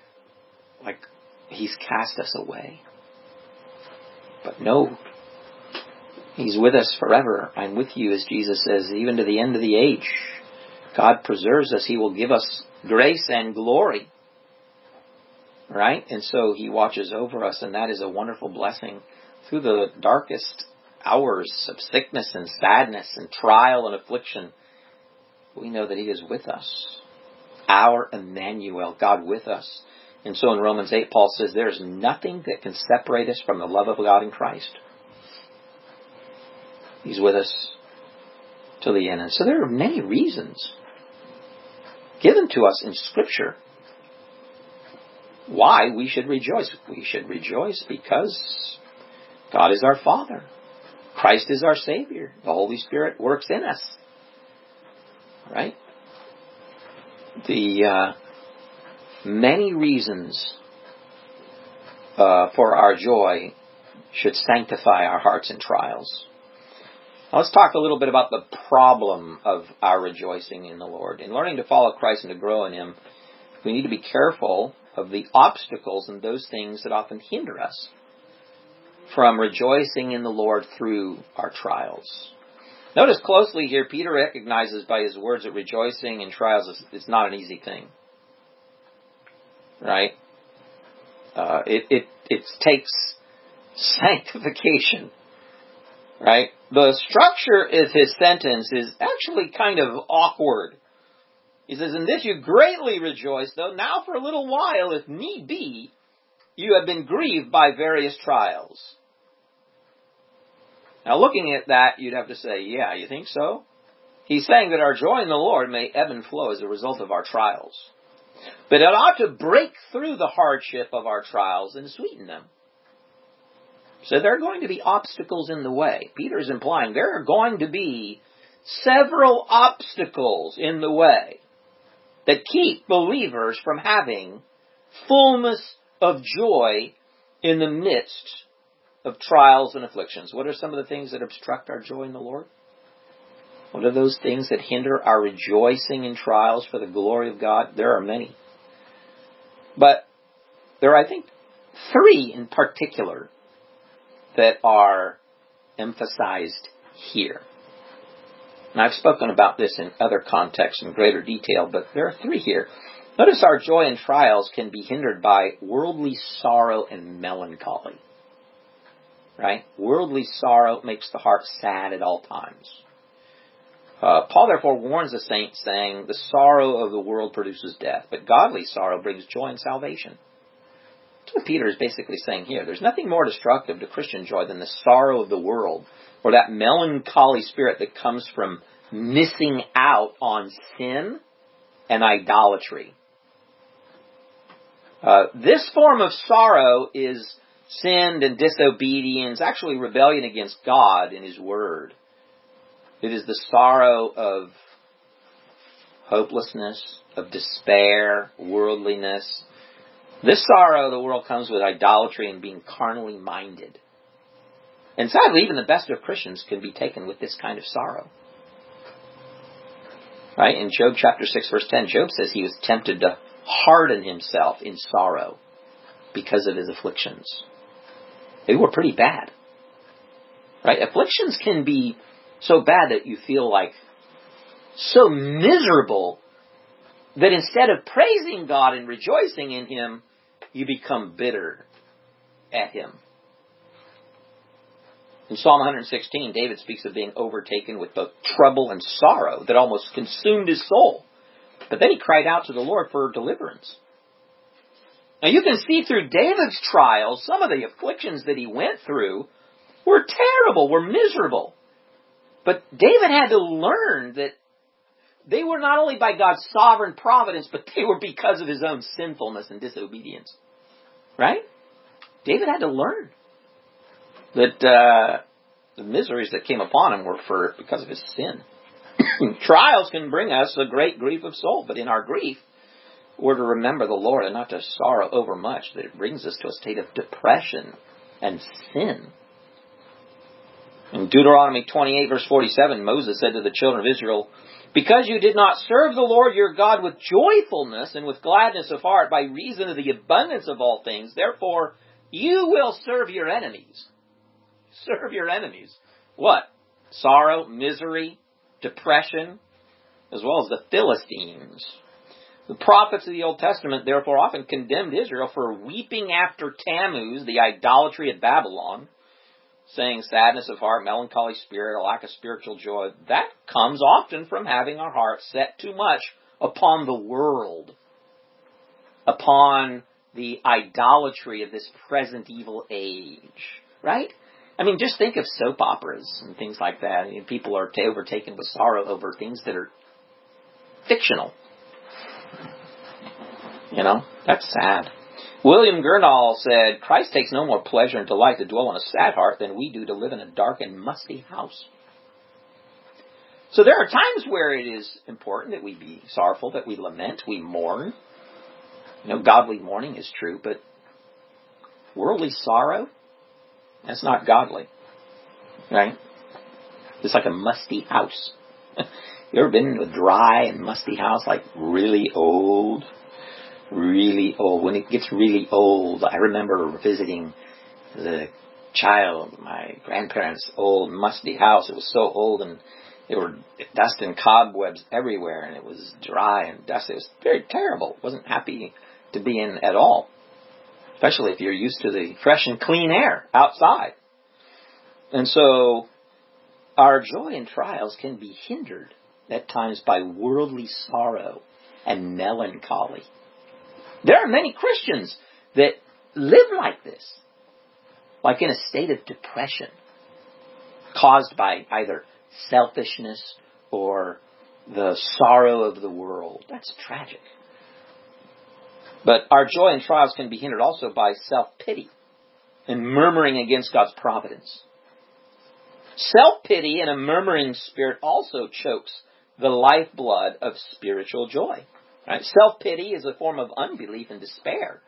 He's cast us away. But no. He's with us forever. I'm with you, as Jesus says, even to the end of the age. God preserves us. He will give us grace and glory. Right? And so He watches over us, and that is a wonderful blessing. Through the darkest hours of sickness and sadness and trial and affliction, we know that He is with us. Our Emmanuel, God with us. And so in Romans 8, Paul says, there is nothing that can separate us from the love of God in Christ. He's with us till the end. And so there are many reasons given to us in Scripture why we should rejoice. We should rejoice because God is our Father. Christ is our Savior. The Holy Spirit works in us. Right? The many reasons for our joy should sanctify our hearts in trials. Now let's talk a little bit about the problem of our rejoicing in the Lord. In learning to follow Christ and to grow in Him, we need to be careful of the obstacles and those things that often hinder us from rejoicing in the Lord through our trials. Notice closely here, Peter recognizes by his words that rejoicing in trials is not an easy thing. Right? It takes sanctification. Right? The structure of his sentence is actually kind of awkward. He says, in this you greatly rejoice, though now for a little while, if need be, you have been grieved by various trials. Now looking at that, you'd have to say, yeah, you think so? He's saying that our joy in the Lord may ebb and flow as a result of our trials. But it ought to break through the hardship of our trials and sweeten them. So there are going to be obstacles in the way. Peter is implying there are going to be several obstacles in the way that keep believers from having fullness of joy in the midst of trials and afflictions. What are some of the things that obstruct our joy in the Lord? What are those things that hinder our rejoicing in trials for the glory of God? There are many. But there are, I think, three in particular that are emphasized here. And I've spoken about this in other contexts in greater detail, but there are three here. Notice our joy in trials can be hindered by worldly sorrow and melancholy. Right? Worldly sorrow makes the heart sad at all times. Paul therefore warns the saints, saying, the sorrow of the world produces death, but godly sorrow brings joy and salvation. That's what Peter is basically saying here. There's nothing more destructive to Christian joy than the sorrow of the world, or that melancholy spirit that comes from missing out on sin and idolatry. This form of sorrow is sin and disobedience, actually rebellion against God and His Word. It is the sorrow of hopelessness, of despair, worldliness. This sorrow of the world comes with idolatry and being carnally minded. And sadly, even the best of Christians can be taken with this kind of sorrow. Right? In Job chapter 6, verse 10, Job says he was tempted to harden himself in sorrow because of his afflictions. They were pretty bad. Right? Afflictions can be so bad that you feel like so miserable that instead of praising God and rejoicing in Him, you become bitter at Him. In Psalm 116, David speaks of being overtaken with both trouble and sorrow that almost consumed his soul. But then he cried out to the Lord for deliverance. Now you can see through David's trials, some of the afflictions that he went through were terrible, were miserable. But David had to learn that they were not only by God's sovereign providence, but they were because of his own sinfulness and disobedience. Right? David had to learn that the miseries that came upon him were because of his sin. Trials can bring us a great grief of soul, but in our grief, we're to remember the Lord and not to sorrow over much, that it brings us to a state of depression and sin. In Deuteronomy 28, verse 47, Moses said to the children of Israel, because you did not serve the Lord your God with joyfulness and with gladness of heart by reason of the abundance of all things, therefore you will serve your enemies. Serve your enemies. What? Sorrow, misery, depression, as well as the Philistines. The prophets of the Old Testament therefore often condemned Israel for weeping after Tammuz, the idolatry of Babylon, saying sadness of heart, melancholy spirit, a lack of spiritual joy. That comes often from having our hearts set too much upon the world, upon the idolatry of this present evil age. Right? I mean, just think of soap operas and things like that. I mean, people are overtaken with sorrow over things that are fictional. You know, that's sad. William Gurnall said, Christ takes no more pleasure and delight to dwell on a sad heart than we do to live in a dark and musty house. So there are times where it is important that we be sorrowful, that we lament, we mourn. You know, godly mourning is true, but worldly sorrow, that's not godly. Right? It's like a musty house. You ever been to a dry and musty house, like really old? Really old. When it gets really old, I remember visiting the child, my grandparents' old musty house. It was so old and there were dust and cobwebs everywhere and it was dry and dusty. It was very terrible. It wasn't happy to be in at all. Especially if you're used to the fresh and clean air outside. And so our joy in trials can be hindered at times by worldly sorrow and melancholy. There are many Christians that live like this, like in a state of depression, caused by either selfishness or the sorrow of the world. That's tragic. But our joy in trials can be hindered also by self-pity and murmuring against God's providence. Self-pity and a murmuring spirit also chokes the lifeblood of spiritual joy. Right? Self-pity is a form of unbelief and despair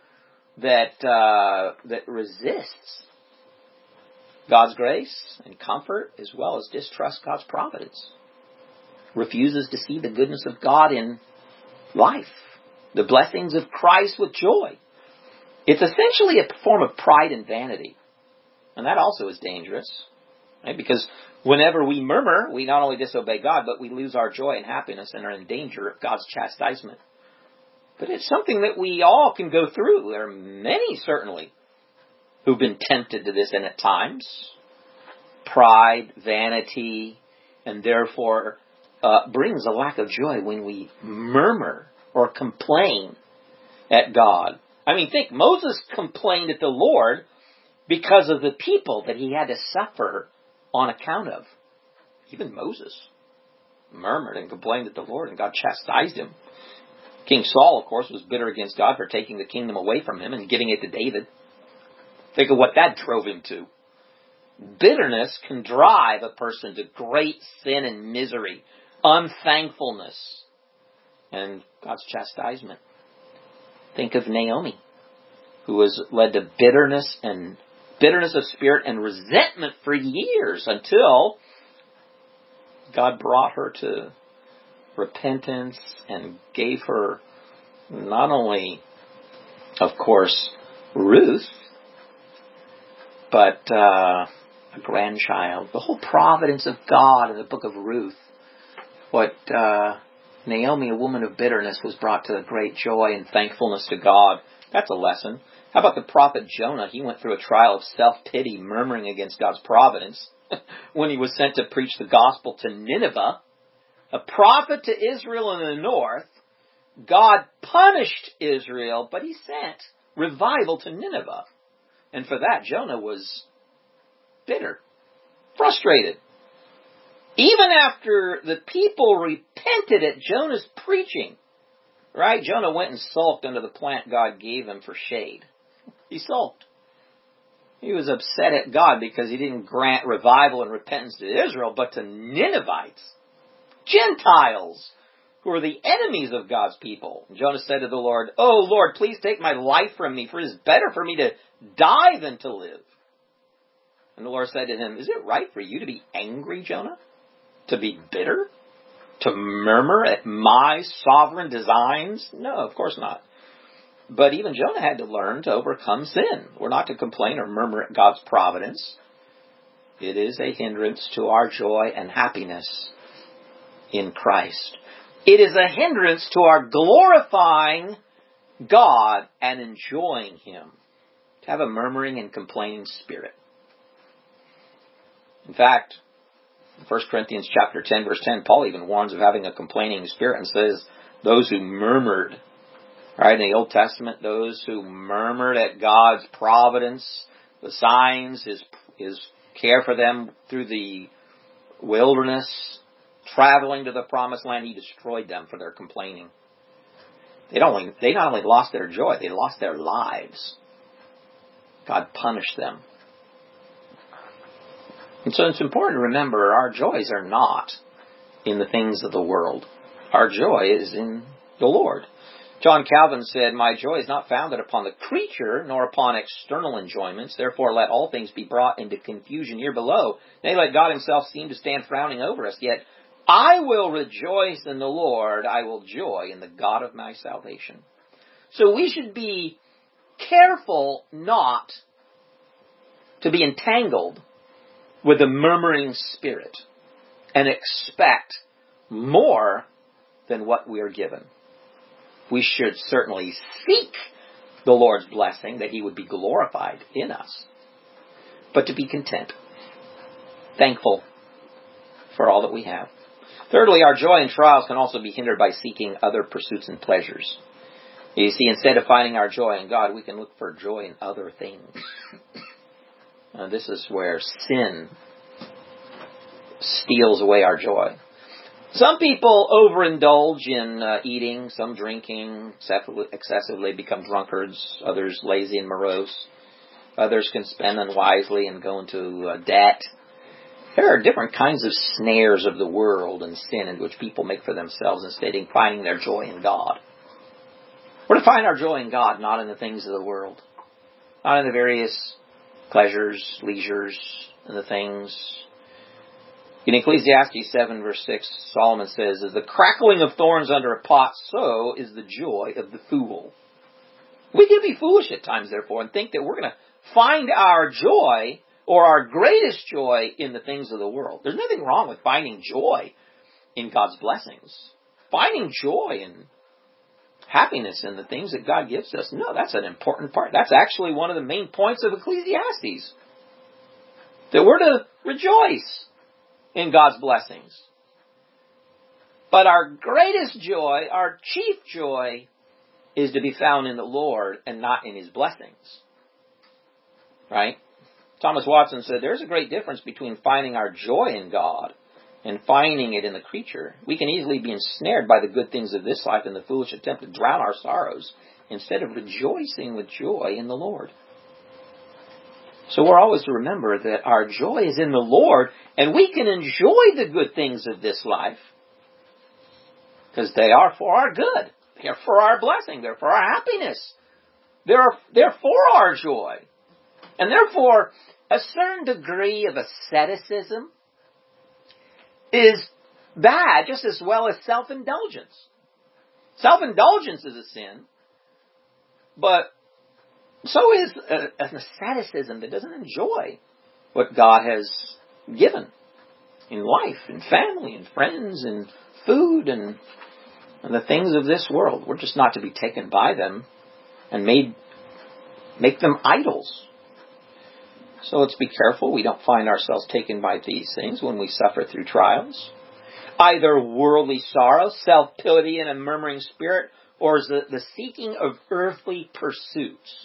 that resists God's grace and comfort, as well as distrusts God's providence. Refuses to see the goodness of God in life, the blessings of Christ with joy. It's essentially a form of pride and vanity. And that also is dangerous. Right? Because whenever we murmur, we not only disobey God, but we lose our joy and happiness and are in danger of God's chastisement. But it's something that we all can go through. There are many, certainly, who've been tempted to this, and at times, pride, vanity, and therefore brings a lack of joy when we murmur or complain at God. I mean, think, Moses complained at the Lord because of the people that he had to suffer on account of. Even Moses murmured and complained at the Lord, and God chastised him. King Saul, of course, was bitter against God for taking the kingdom away from him and giving it to David. Think of what that drove him to. Bitterness can drive a person to great sin and misery, unthankfulness, and God's chastisement. Think of Naomi, who was led to bitterness of spirit and resentment for years until God brought her to repentance and gave her not only, of course, Ruth, but a grandchild. The whole providence of God in the book of Ruth. What Naomi, a woman of bitterness, was brought to great joy and thankfulness to God. That's a lesson. How about the prophet Jonah? He went through a trial of self-pity, murmuring against God's providence when he was sent to preach the gospel to Nineveh. A prophet to Israel in the north. God punished Israel, but he sent revival to Nineveh. And for that, Jonah was bitter, frustrated. Even after the people repented at Jonah's preaching, right? Jonah went and sulked under the plant God gave him for shade. He sulked. He was upset at God because he didn't grant revival and repentance to Israel, but to Ninevites, Gentiles, who are the enemies of God's people. And Jonah said to the Lord, "Oh Lord, please take my life from me, for it is better for me to die than to live." And the Lord said to him, "Is it right for you to be angry, Jonah? To be bitter? To murmur at my sovereign designs? No, of course not." But even Jonah had to learn to overcome sin. We're not to complain or murmur at God's providence. It is a hindrance to our joy and happiness in Christ. It is a hindrance to our glorifying God and enjoying Him, to have a murmuring and complaining spirit. In fact, in 1 Corinthians chapter 10, verse 10, Paul even warns of having a complaining spirit and says, those who murmured, right, in the Old Testament, those who murmured at God's providence, the signs, His care for them through the wilderness, traveling to the promised land, He destroyed them for their complaining. They not only lost their joy, they lost their lives. God punished them. And so it's important to remember our joys are not in the things of the world. Our joy is in the Lord. John Calvin said, "My joy is not founded upon the creature, nor upon external enjoyments. Therefore let all things be brought into confusion here below. Nay, let God Himself seem to stand frowning over us. Yet I will rejoice in the Lord. I will joy in the God of my salvation." So we should be careful not to be entangled with a murmuring spirit and expect more than what we are given. We should certainly seek the Lord's blessing, that He would be glorified in us, but to be content, thankful for all that we have. Thirdly, our joy in trials can also be hindered by seeking other pursuits and pleasures. You see, instead of finding our joy in God, we can look for joy in other things. This is where sin steals away our joy. Some people overindulge in eating, some drinking excessively, become drunkards, others lazy and morose. Others can spend unwisely and go into debt. There are different kinds of snares of the world and sin in which people make for themselves instead of finding their joy in God. We're to find our joy in God, not in the things of the world, not in the various pleasures, leisures, and the things. In Ecclesiastes 7 verse 6, Solomon says, "As the crackling of thorns under a pot, so is the joy of the fool." We can be foolish at times, therefore, and think that we're going to find our joy or our greatest joy in the things of the world. There's nothing wrong with finding joy in God's blessings. Finding joy and happiness in the things that God gives us. No, that's an important part. That's actually one of the main points of Ecclesiastes. That we're to rejoice in God's blessings. But our greatest joy, our chief joy, is to be found in the Lord and not in His blessings. Right? Thomas Watson said, there's a great difference between finding our joy in God and finding it in the creature. We can easily be ensnared by the good things of this life and the foolish attempt to drown our sorrows instead of rejoicing with joy in the Lord. So we're always to remember that our joy is in the Lord, and we can enjoy the good things of this life because they are for our good. They're for our blessing. They're for our happiness. They're for our joy. And therefore, a certain degree of asceticism is bad just as well as self-indulgence. Self-indulgence is a sin, but so is an asceticism that doesn't enjoy what God has given in life, in family, in friends, in food, and the things of this world. We're just not to be taken by them and make them idols. So let's be careful we don't find ourselves taken by these things when we suffer through trials. Either worldly sorrow, self-pity, and a murmuring spirit, or is the seeking of earthly pursuits.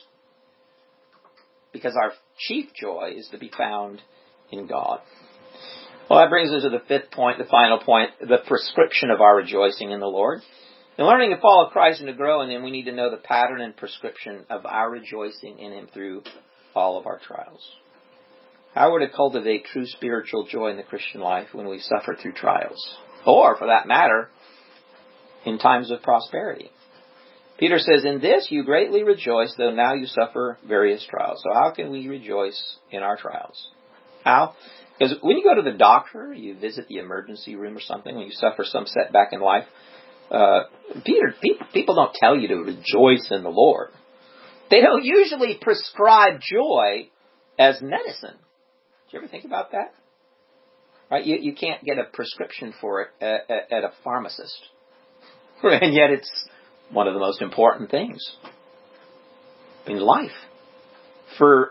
Because our chief joy is to be found in God. Well, that brings us to the fifth point, the final point, the prescription of our rejoicing in the Lord. In learning to follow Christ and to grow in Him, we need to know the pattern and prescription of our rejoicing in Him through all of our trials. How are we to cultivate true spiritual joy in the Christian life when we suffer through trials? Or, for that matter, in times of prosperity. Peter says, in this you greatly rejoice, though now you suffer various trials. So how can we rejoice in our trials? How? Because when you go to the doctor, you visit the emergency room or something, when you suffer some setback in life, people don't tell you to rejoice in the Lord. They don't usually prescribe joy as medicine. Do you ever think about that? Right? You can't get a prescription for it at a pharmacist. And yet it's one of the most important things in life. For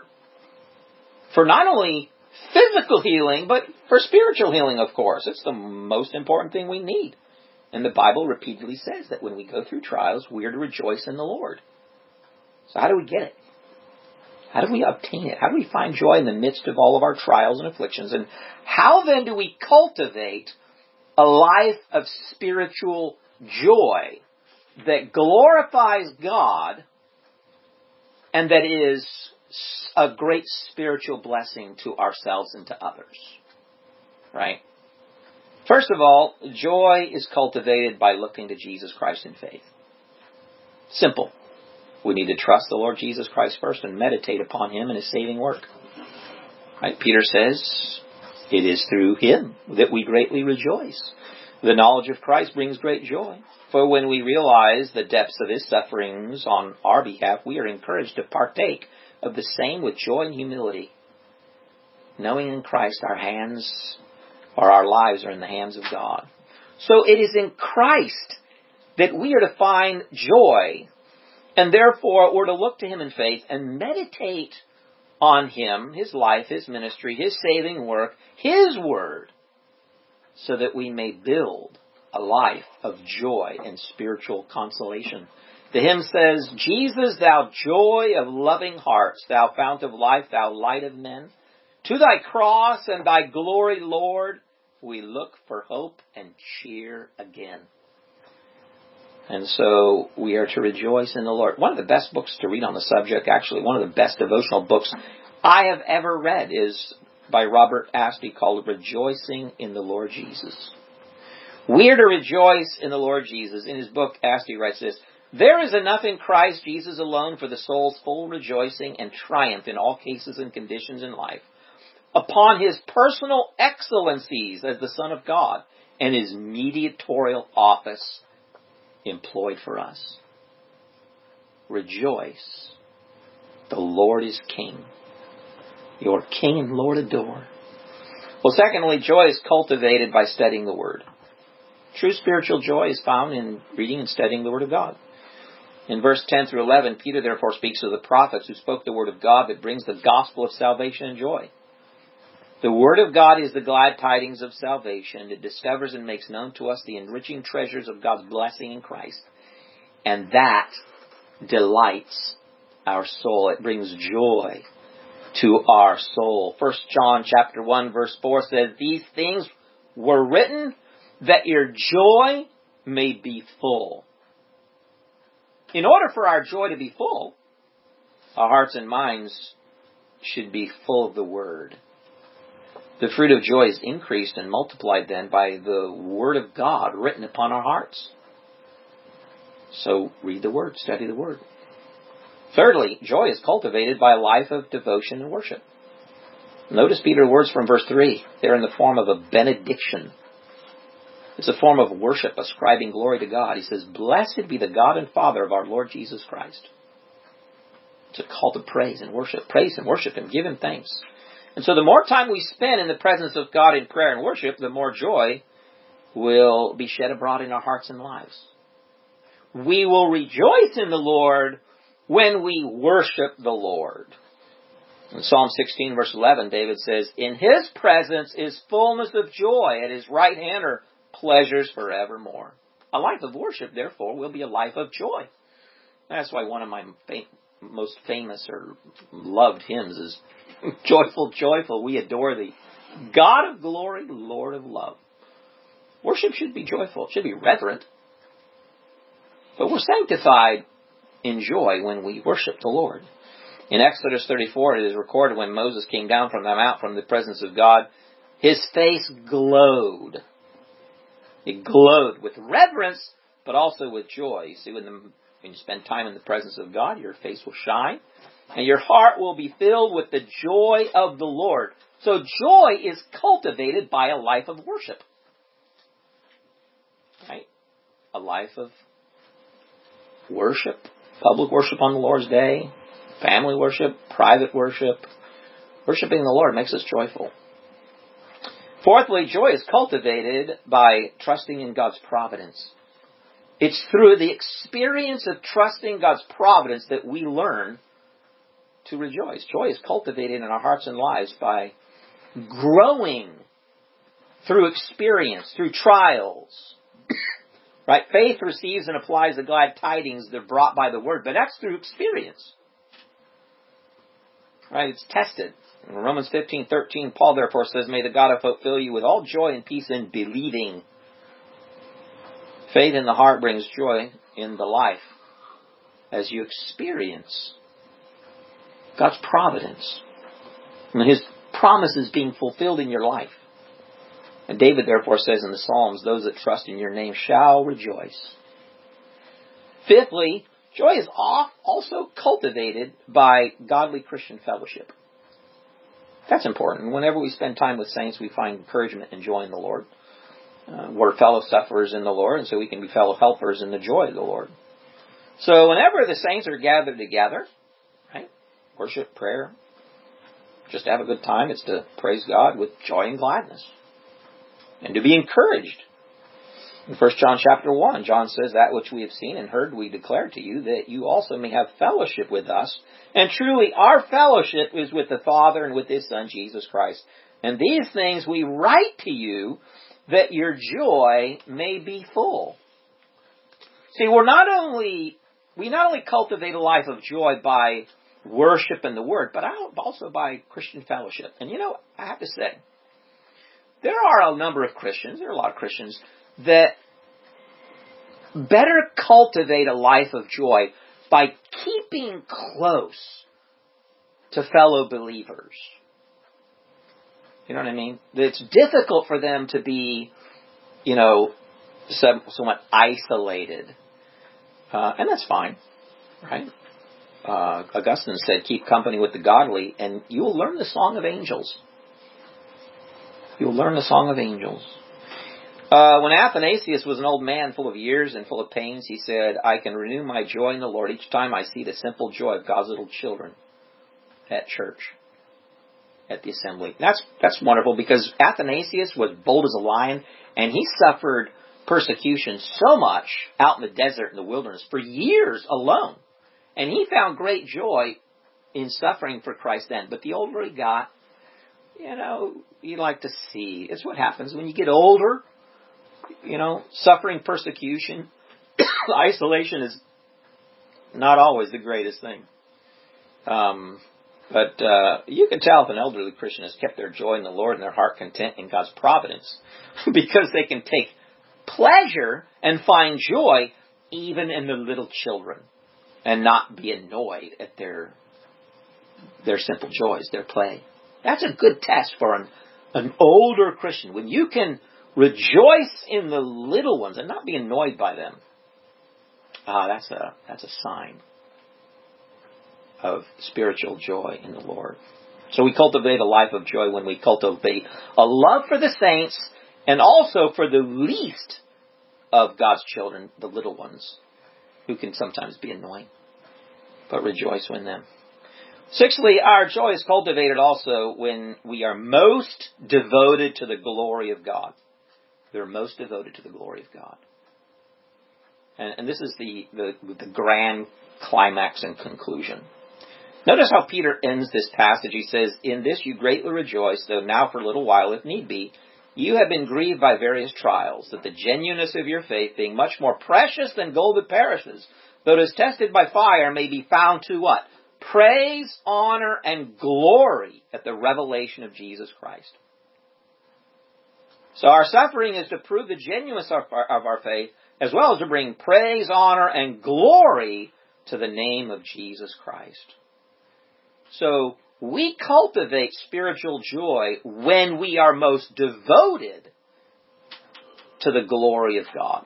not only physical healing, but for spiritual healing, of course. It's the most important thing we need. And the Bible repeatedly says that when we go through trials, we are to rejoice in the Lord. So how do we get it? How do we obtain it? How do we find joy in the midst of all of our trials and afflictions? And how then do we cultivate a life of spiritual joy that glorifies God and that is a great spiritual blessing to ourselves and to others? Right? First of all, joy is cultivated by looking to Jesus Christ in faith. Simple. We need to trust the Lord Jesus Christ first and meditate upon Him and His saving work. Right? Peter says, it is through Him that we greatly rejoice. The knowledge of Christ brings great joy. For when we realize the depths of His sufferings on our behalf, we are encouraged to partake of the same with joy and humility. Knowing in Christ our lives are in the hands of God. So it is in Christ that we are to find joy. And therefore, we're to look to Him in faith and meditate on Him, His life, His ministry, His saving work, His word, so that we may build a life of joy and spiritual consolation. The hymn says, Jesus, thou joy of loving hearts, thou fount of life, thou light of men, to thy cross and thy glory, Lord, we look for hope and cheer again. And so we are to rejoice in the Lord. One of the best books to read on the subject, actually one of the best devotional books I have ever read, is by Robert Asty, called Rejoicing in the Lord Jesus. We are to rejoice in the Lord Jesus. In his book, Asty writes this, there is enough in Christ Jesus alone for the soul's full rejoicing and triumph in all cases and conditions in life, upon His personal excellencies as the Son of God and His mediatorial office employed for us. Rejoice. The Lord is King. Your King and Lord adore. Well, secondly, joy is cultivated by studying the Word. True spiritual joy is found in reading and studying the Word of God. In verse 10 through 11, Peter therefore speaks of the prophets who spoke the Word of God that brings the gospel of salvation and joy. The Word of God is the glad tidings of salvation. It discovers and makes known to us the enriching treasures of God's blessing in Christ. And that delights our soul. It brings joy to our soul. 1 John chapter 1 verse 4 says, these things were written that your joy may be full. In order for our joy to be full, our hearts and minds should be full of the Word. The fruit of joy is increased and multiplied then by the Word of God written upon our hearts. So read the Word, study the Word. Thirdly, joy is cultivated by a life of devotion and worship. Notice Peter's words from verse 3. They're in the form of a benediction. It's a form of worship, ascribing glory to God. He says, blessed be the God and Father of our Lord Jesus Christ. It's a call to praise and worship. Praise and worship Him. Give Him thanks. And so the more time we spend in the presence of God in prayer and worship, the more joy will be shed abroad in our hearts and lives. We will rejoice in the Lord when we worship the Lord. In Psalm 16 verse 11, David says, in His presence is fullness of joy. At His right hand are pleasures forevermore. A life of worship, therefore, will be a life of joy. That's why one of my most famous or loved hymns is Joyful, joyful, we adore Thee. God of glory, Lord of love. Worship should be joyful. It should be reverent. But we're sanctified in joy when we worship the Lord. In Exodus 34, it is recorded when Moses came down from the mount from the presence of God, his face glowed. It glowed with reverence, but also with joy. You see, when you spend time in the presence of God, your face will shine, and your heart will be filled with the joy of the Lord. So joy is cultivated by a life of worship. Right? A life of worship. Public worship on the Lord's day. Family worship. Private worship. Worshiping the Lord makes us joyful. Fourthly, joy is cultivated by trusting in God's providence. It's through the experience of trusting God's providence that we learn to rejoice. Joy is cultivated in our hearts and lives by growing through experience, through trials. Right? Faith receives and applies the glad tidings that are brought by the Word, but that's through experience. Right? It's tested. In Romans 15:13, Paul therefore says, may the God of hope fill you with all joy and peace in believing. Faith in the heart brings joy in the life as you experience God's providence and His promises being fulfilled in your life. And David therefore says in the Psalms, those that trust in your name shall rejoice. Fifthly, joy is also cultivated by godly Christian fellowship. That's important. Whenever we spend time with saints, we find encouragement and joy in the Lord. We're fellow sufferers in the Lord, and so we can be fellow helpers in the joy of the Lord. So whenever the saints are gathered together, right, worship, prayer, just to have a good time, it's to praise God with joy and gladness. And to be encouraged. In 1 John chapter 1, John says, that which we have seen and heard we declare to you, that you also may have fellowship with us. And truly our fellowship is with the Father and with His Son, Jesus Christ. And these things we write to you, that your joy may be full. See, we not only cultivate a life of joy by worship and the Word, but also by Christian fellowship. And I have to say, there are a lot of Christians that better cultivate a life of joy by keeping close to fellow believers. You know what I mean? It's difficult for them to be, somewhat isolated. And that's fine, right? Augustine said, keep company with the godly, and you'll learn the song of angels. You'll learn the song of angels. When Athanasius was an old man full of years and full of pains, he said, I can renew my joy in the Lord each time I see the simple joy of God's little children at church, at the assembly. That's wonderful, because Athanasius was bold as a lion, and he suffered persecution so much out in the desert and the wilderness for years alone. And he found great joy in suffering for Christ then. But the older he got, you like to see. It's what happens when you get older. Suffering, persecution, isolation is not always the greatest thing. But you can tell if an elderly Christian has kept their joy in the Lord and their heart content in God's providence, because they can take pleasure and find joy even in the little children and not be annoyed at their simple joys, their play. That's a good test for an older Christian. When you can rejoice in the little ones and not be annoyed by them, that's a sign of spiritual joy in the Lord. So we cultivate a life of joy when we cultivate a love for the saints and also for the least of God's children, the little ones, who can sometimes be annoying, but rejoice in them. Sixthly, our joy is cultivated also when we are most devoted to the glory of God. They're most devoted to the glory of God. And this is the grand climax and conclusion. Notice how Peter ends this passage. He says, "In this you greatly rejoice, though now for a little while, if need be, you have been grieved by various trials, that the genuineness of your faith, being much more precious than gold that perishes, though it is tested by fire, may be found to" what? Praise, honor, and glory at the revelation of Jesus Christ. So our suffering is to prove the genuineness of our faith, as well as to bring praise, honor, and glory to the name of Jesus Christ. So we cultivate spiritual joy when we are most devoted to the glory of God.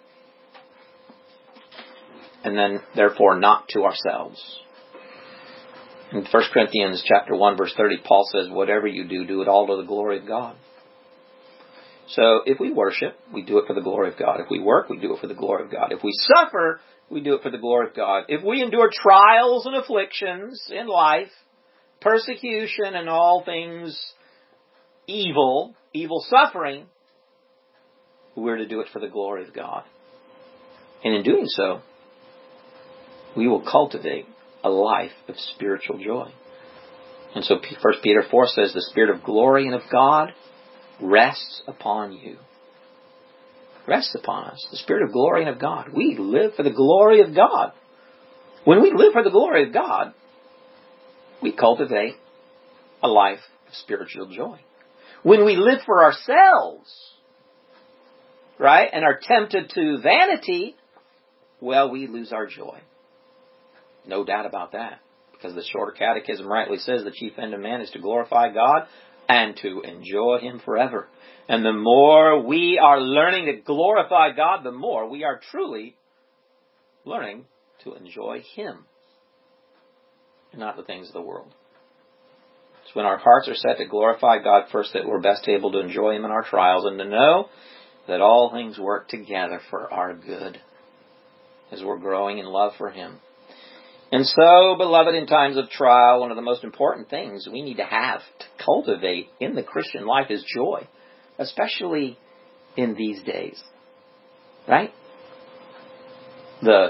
And then, therefore, not to ourselves. In 1 Corinthians chapter 1, verse 30, Paul says, "Whatever you do, do it all to the glory of God." So if we worship, we do it for the glory of God. If we work, we do it for the glory of God. If we suffer, we do it for the glory of God. If we endure trials and afflictions in life, persecution and all things evil suffering, we're to do it for the glory of God. And in doing so, we will cultivate a life of spiritual joy. And so 1 Peter 4 says, "The Spirit of glory and of God rests upon you." Rests upon us. The Spirit of glory and of God. We live for the glory of God. When we live for the glory of God, we cultivate a life of spiritual joy. When we live for ourselves, right, and are tempted to vanity, well, we lose our joy. No doubt about that. Because the Shorter Catechism rightly says the chief end of man is to glorify God and to enjoy Him forever. And the more we are learning to glorify God, the more we are truly learning to enjoy Him and not the things of the world. It's when our hearts are set to glorify God first that we're best able to enjoy Him in our trials and to know that all things work together for our good as we're growing in love for Him. And so, beloved, in times of trial, one of the most important things we need to have to cultivate in the Christian life is joy, especially in these days. Right? The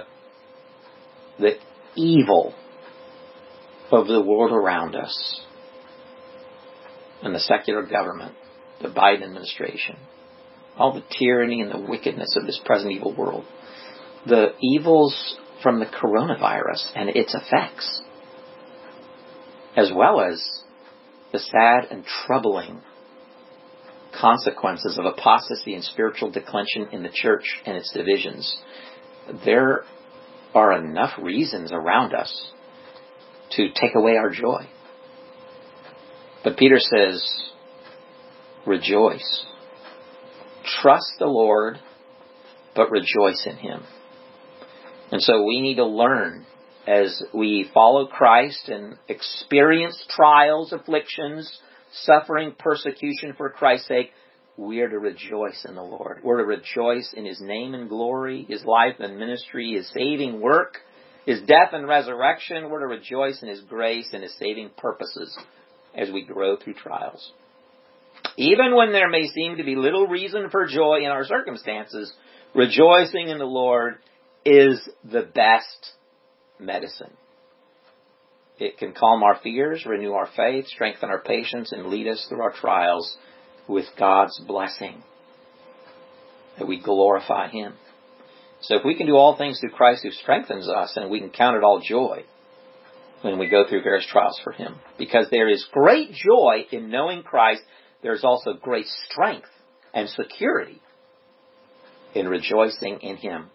evil of the world around us and the secular government, the Biden administration, all the tyranny and the wickedness of this present evil world, the evils from the coronavirus and its effects, as well as the sad and troubling consequences of apostasy and spiritual declension in the church and its divisions. There are enough reasons around us to take away our joy. But Peter says, rejoice. Trust the Lord, but rejoice in Him. And so we need to learn as we follow Christ and experience trials, afflictions, suffering, persecution for Christ's sake, we are to rejoice in the Lord. We're to rejoice in His name and glory, His life and ministry, His saving work, His death and resurrection. We're to rejoice in His grace and His saving purposes as we grow through trials. Even when there may seem to be little reason for joy in our circumstances, rejoicing in the Lord is the best medicine. It can calm our fears, renew our faith, strengthen our patience, and lead us through our trials with God's blessing, that we glorify Him. So if we can do all things through Christ who strengthens us, and we can count it all joy when we go through various trials for Him. Because there is great joy in knowing Christ, there's also great strength and security in rejoicing in Him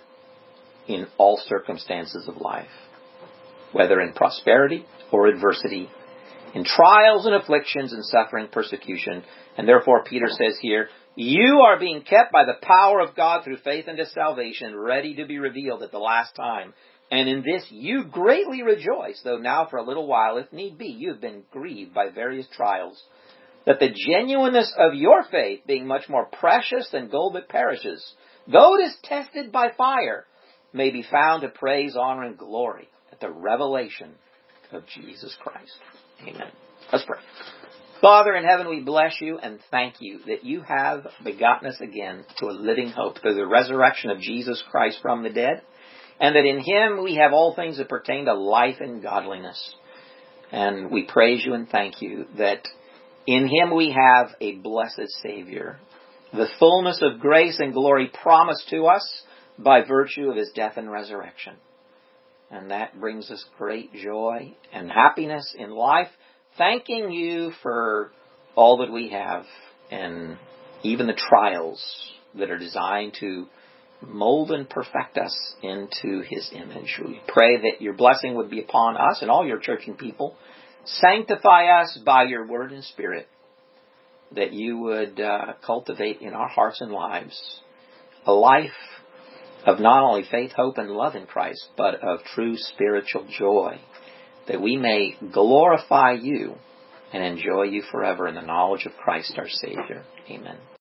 in all circumstances of life, whether in prosperity or adversity, in trials and afflictions and suffering, persecution. And therefore, Peter says here, you are being kept by the power of God through faith unto salvation, ready to be revealed at the last time. And in this you greatly rejoice, though now for a little while, if need be, you have been grieved by various trials, that the genuineness of your faith, being much more precious than gold that perishes, though it is tested by fire, may be found to praise, honor, and glory at the revelation of Jesus Christ. Amen. Let's pray. Father in heaven, we bless you and thank you that you have begotten us again to a living hope through the resurrection of Jesus Christ from the dead, and that in Him we have all things that pertain to life and godliness. And we praise you and thank you that in Him we have a blessed Savior, the fullness of grace and glory promised to us by virtue of His death and resurrection. And that brings us great joy and happiness in life, thanking you for all that we have and even the trials that are designed to mold and perfect us into His image. We pray that your blessing would be upon us and all your churching people. Sanctify us by your word and spirit, that you would cultivate in our hearts and lives a life of not only faith, hope, and love in Christ, but of true spiritual joy, that we may glorify you and enjoy you forever in the knowledge of Christ our Savior. Amen.